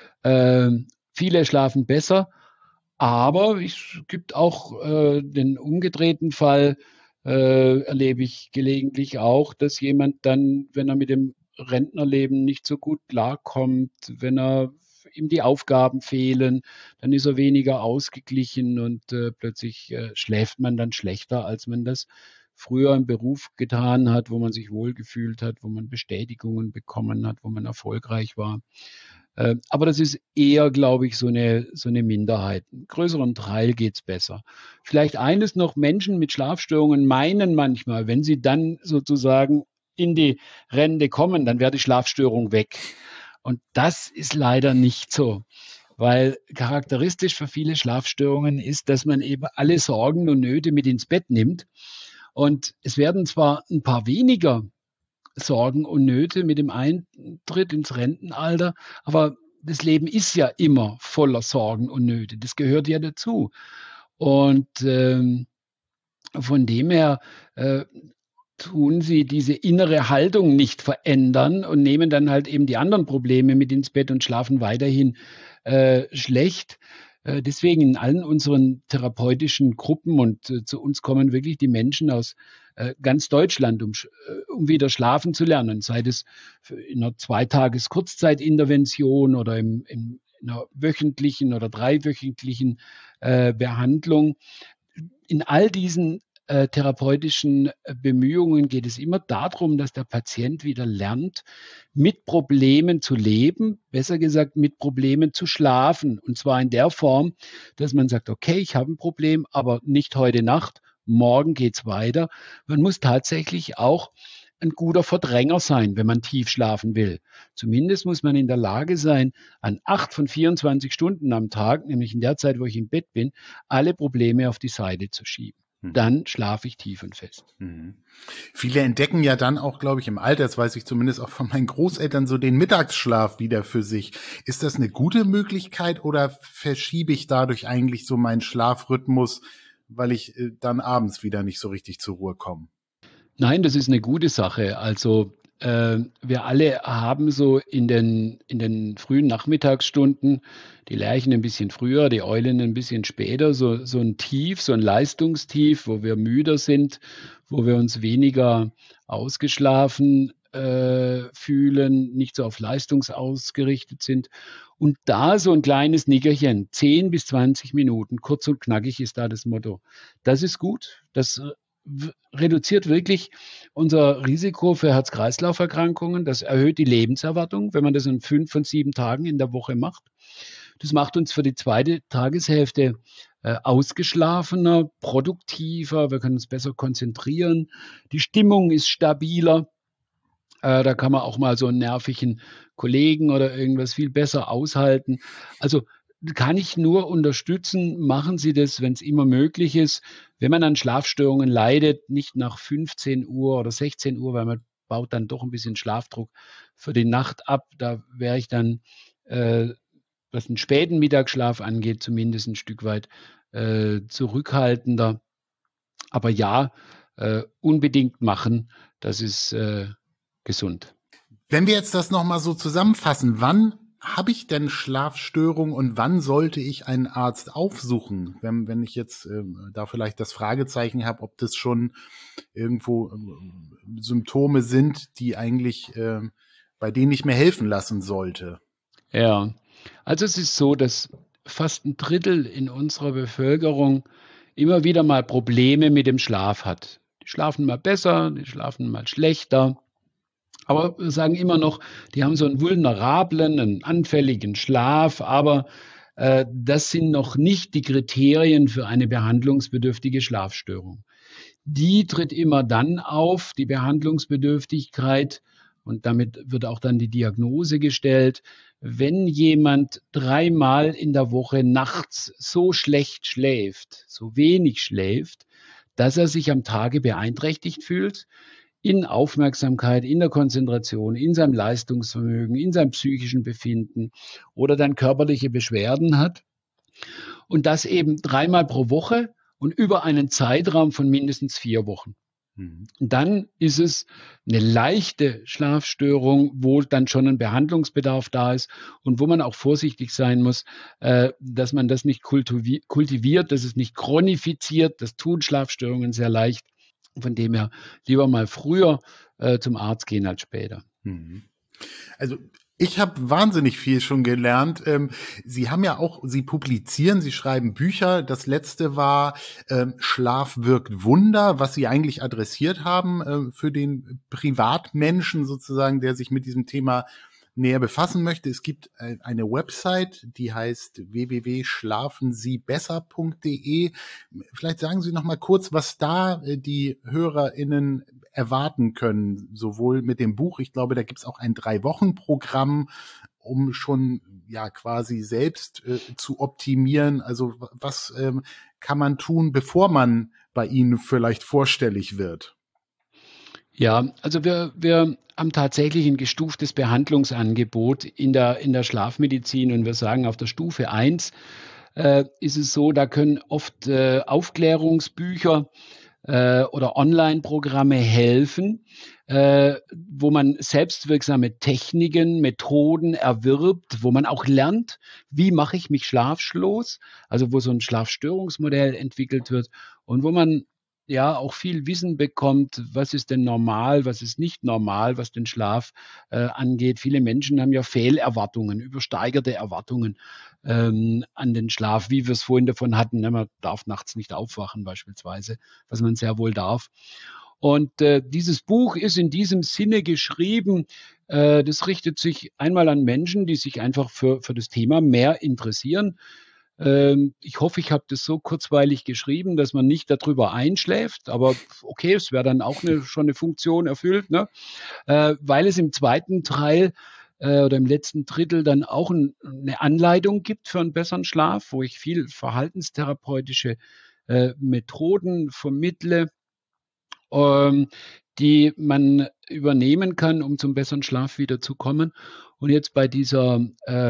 viele schlafen besser, aber es gibt auch den umgedrehten Fall, erlebe ich gelegentlich auch, dass jemand dann, wenn er mit dem Rentnerleben nicht so gut klarkommt, wenn ihm die Aufgaben fehlen, dann ist er weniger ausgeglichen und plötzlich schläft man dann schlechter, als man das früher im Beruf getan hat, wo man sich wohlgefühlt hat, wo man Bestätigungen bekommen hat, wo man erfolgreich war. Aber das ist eher, glaube ich, so eine Minderheit. Im größeren Teil geht es besser. Vielleicht eines noch, Menschen mit Schlafstörungen meinen manchmal, wenn sie dann sozusagen in die Rente kommen, dann wäre die Schlafstörung weg. Und das ist leider nicht so, weil charakteristisch für viele Schlafstörungen ist, dass man eben alle Sorgen und Nöte mit ins Bett nimmt. Und es werden zwar ein paar weniger Sorgen und Nöte mit dem Eintritt ins Rentenalter, aber das Leben ist ja immer voller Sorgen und Nöte. Das gehört ja dazu. Und von dem her tun sie diese innere Haltung nicht verändern und nehmen dann halt eben die anderen Probleme mit ins Bett und schlafen weiterhin schlecht. Deswegen in allen unseren therapeutischen Gruppen und zu uns kommen wirklich die Menschen aus ganz Deutschland, um wieder schlafen zu lernen, sei es in einer 2-Tages-Kurzzeitintervention oder in einer wöchentlichen oder 3-wöchentlichen Behandlung. In all diesen therapeutischen Bemühungen geht es immer darum, dass der Patient wieder lernt, mit Problemen zu leben, besser gesagt mit Problemen zu schlafen. Und zwar in der Form, dass man sagt, okay, ich habe ein Problem, aber nicht heute Nacht, morgen geht's weiter. Man muss tatsächlich auch ein guter Verdränger sein, wenn man tief schlafen will. Zumindest muss man in der Lage sein, an 8 von 24 Stunden am Tag, nämlich in der Zeit, wo ich im Bett bin, alle Probleme auf die Seite zu schieben. dann schlafe ich tief und fest. Mhm. Viele entdecken ja dann auch, glaube ich, im Alter, das weiß ich zumindest auch von meinen Großeltern, so den Mittagsschlaf wieder für sich. Ist das eine gute Möglichkeit oder verschiebe ich dadurch eigentlich so meinen Schlafrhythmus, weil ich dann abends wieder nicht so richtig zur Ruhe komme? Nein, das ist eine gute Sache. Also wir alle haben so in den frühen Nachmittagsstunden, die Lerchen ein bisschen früher, die Eulen ein bisschen später, so ein Tief, so ein Leistungstief, wo wir müder sind, wo wir uns weniger ausgeschlafen fühlen, nicht so auf Leistung ausgerichtet sind. Und da so ein kleines Nickerchen, 10 bis 20 Minuten, kurz und knackig ist da das Motto. Das ist gut. Das reduziert wirklich unser Risiko für Herz-Kreislauf-Erkrankungen. Das erhöht die Lebenserwartung, wenn man das in 5 von 7 Tagen in der Woche macht. Das macht uns für die zweite Tageshälfte ausgeschlafener, produktiver, wir können uns besser konzentrieren. Die Stimmung ist stabiler. Da kann man auch mal so einen nervigen Kollegen oder irgendwas viel besser aushalten. Also kann ich nur unterstützen, machen Sie das, wenn es immer möglich ist. Wenn man an Schlafstörungen leidet, nicht nach 15 Uhr oder 16 Uhr, weil man baut dann doch ein bisschen Schlafdruck für die Nacht ab. Da wäre ich dann, was den späten Mittagsschlaf angeht, zumindest ein Stück weit zurückhaltender. Aber ja, unbedingt machen, das ist gesund. Wenn wir jetzt das nochmal so zusammenfassen, wann habe ich denn Schlafstörungen und wann sollte ich einen Arzt aufsuchen? Wenn ich jetzt da vielleicht das Fragezeichen habe, ob das schon irgendwo Symptome sind, die eigentlich bei denen ich mir helfen lassen sollte. Ja, also es ist so, dass fast ein Drittel in unserer Bevölkerung immer wieder mal Probleme mit dem Schlaf hat. Die schlafen mal besser, die schlafen mal schlechter. Aber wir sagen immer noch, die haben so einen vulnerablen, einen anfälligen Schlaf, aber das sind noch nicht die Kriterien für eine behandlungsbedürftige Schlafstörung. Die tritt immer dann auf, die Behandlungsbedürftigkeit, und damit wird auch dann die Diagnose gestellt, wenn jemand 3-mal in der Woche nachts so schlecht schläft, so wenig schläft, dass er sich am Tage beeinträchtigt fühlt, in Aufmerksamkeit, in der Konzentration, in seinem Leistungsvermögen, in seinem psychischen Befinden oder dann körperliche Beschwerden hat. Und das eben 3-mal pro Woche und über einen Zeitraum von mindestens 4 Wochen. Und dann ist es eine leichte Schlafstörung, wo dann schon ein Behandlungsbedarf da ist und wo man auch vorsichtig sein muss, dass man das nicht kultiviert, dass es nicht chronifiziert. Das tun Schlafstörungen sehr leicht. Von dem her lieber mal früher zum Arzt gehen als später. Also ich habe wahnsinnig viel schon gelernt. Sie haben ja auch, Sie publizieren, Sie schreiben Bücher. Das letzte war Schlaf wirkt Wunder, was Sie eigentlich adressiert haben für den Privatmenschen sozusagen, der sich mit diesem Thema näher befassen möchte. Es gibt eine Website, die heißt www.schlafensiebesser.de. Vielleicht sagen Sie noch mal kurz, was da die HörerInnen erwarten können, sowohl mit dem Buch, ich glaube, da gibt es auch ein 3-Wochen-Programm, um schon ja quasi selbst zu optimieren. Also was kann man tun, bevor man bei Ihnen vielleicht vorstellig wird? Ja, also wir haben tatsächlich ein gestuftes Behandlungsangebot in der Schlafmedizin und wir sagen, auf der Stufe 1 ist es so, da können oft Aufklärungsbücher oder Online-Programme helfen, wo man selbstwirksame Techniken, Methoden erwirbt, wo man auch lernt, wie mache ich mich schlaflos, also wo so ein Schlafstörungsmodell entwickelt wird und wo man ja auch viel Wissen bekommt, was ist denn normal, was ist nicht normal, was den Schlaf angeht. Viele Menschen haben ja Fehlerwartungen, übersteigerte Erwartungen an den Schlaf, wie wir es vorhin davon hatten. Ne? Man darf nachts nicht aufwachen beispielsweise, was man sehr wohl darf. Und dieses Buch ist in diesem Sinne geschrieben. Das richtet sich einmal an Menschen, die sich einfach für das Thema mehr interessieren. Ich hoffe, ich habe das so kurzweilig geschrieben, dass man nicht darüber einschläft. Aber okay, es wäre dann auch schon eine Funktion erfüllt, ne? Weil es im zweiten Teil oder im letzten Drittel dann auch eine Anleitung gibt für einen besseren Schlaf, wo ich viel verhaltenstherapeutische Methoden vermittle, die man übernehmen kann, um zum besseren Schlaf wieder zu kommen. Und jetzt bei dieser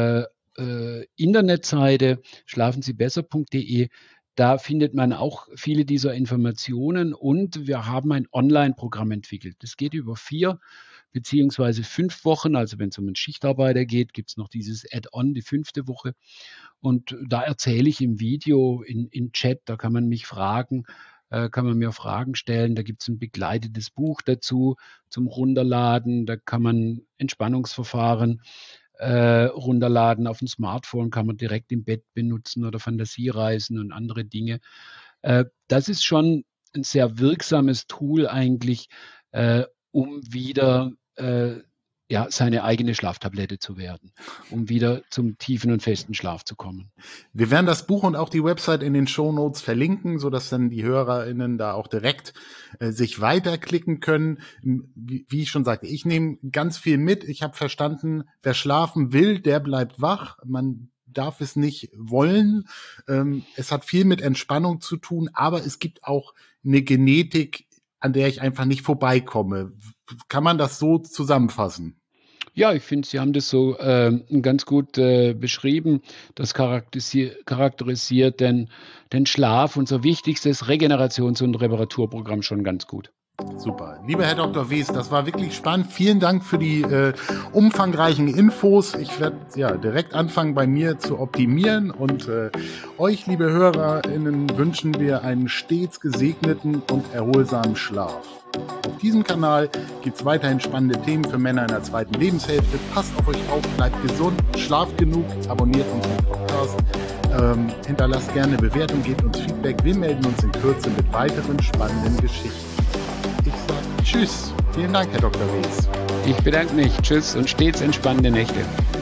Internetseite schlafensibesser.de, da findet man auch viele dieser Informationen und wir haben ein Online-Programm entwickelt. Das geht über 4 beziehungsweise 5 Wochen. Also wenn es um einen Schichtarbeiter geht, gibt es noch dieses Add-on, die 5. Woche. Und da erzähle ich im Video, in Chat, da kann man mich fragen, kann man mir Fragen stellen. Da gibt es ein begleitetes Buch dazu zum Runterladen. Da kann man Entspannungsverfahren runterladen. Auf dem Smartphone kann man direkt im Bett benutzen oder Fantasiereisen und andere Dinge. Das ist schon ein sehr wirksames Tool eigentlich, um wieder seine eigene Schlaftablette zu werden, um wieder zum tiefen und festen Schlaf zu kommen. Wir werden das Buch und auch die Website in den Shownotes verlinken, sodass dann die HörerInnen da auch direkt sich weiterklicken können. Wie ich schon sagte, ich nehme ganz viel mit. Ich habe verstanden, wer schlafen will, der bleibt wach. Man darf es nicht wollen. Es hat viel mit Entspannung zu tun, aber es gibt auch eine Genetik, an der ich einfach nicht vorbeikomme. Kann man das so zusammenfassen? Ja, ich finde, Sie haben das so ganz gut beschrieben. Das charakterisiert den Schlaf, unser wichtigstes Regenerations- und Reparaturprogramm, schon ganz gut. Super. Lieber Herr Dr. Wes, das war wirklich spannend. Vielen Dank für die umfangreichen Infos. Ich werde direkt anfangen, bei mir zu optimieren. Und euch, liebe HörerInnen, wünschen wir einen stets gesegneten und erholsamen Schlaf. Auf diesem Kanal gibt es weiterhin spannende Themen für Männer in der zweiten Lebenshälfte. Passt auf euch auf, bleibt gesund, schlaft genug, abonniert unseren Podcast, hinterlasst gerne eine Bewertung, gebt uns Feedback. Wir melden uns in Kürze mit weiteren spannenden Geschichten. Ich sage Tschüss. Vielen Dank, Herr Dr. Wes. Ich bedanke mich. Tschüss und stets entspannende Nächte.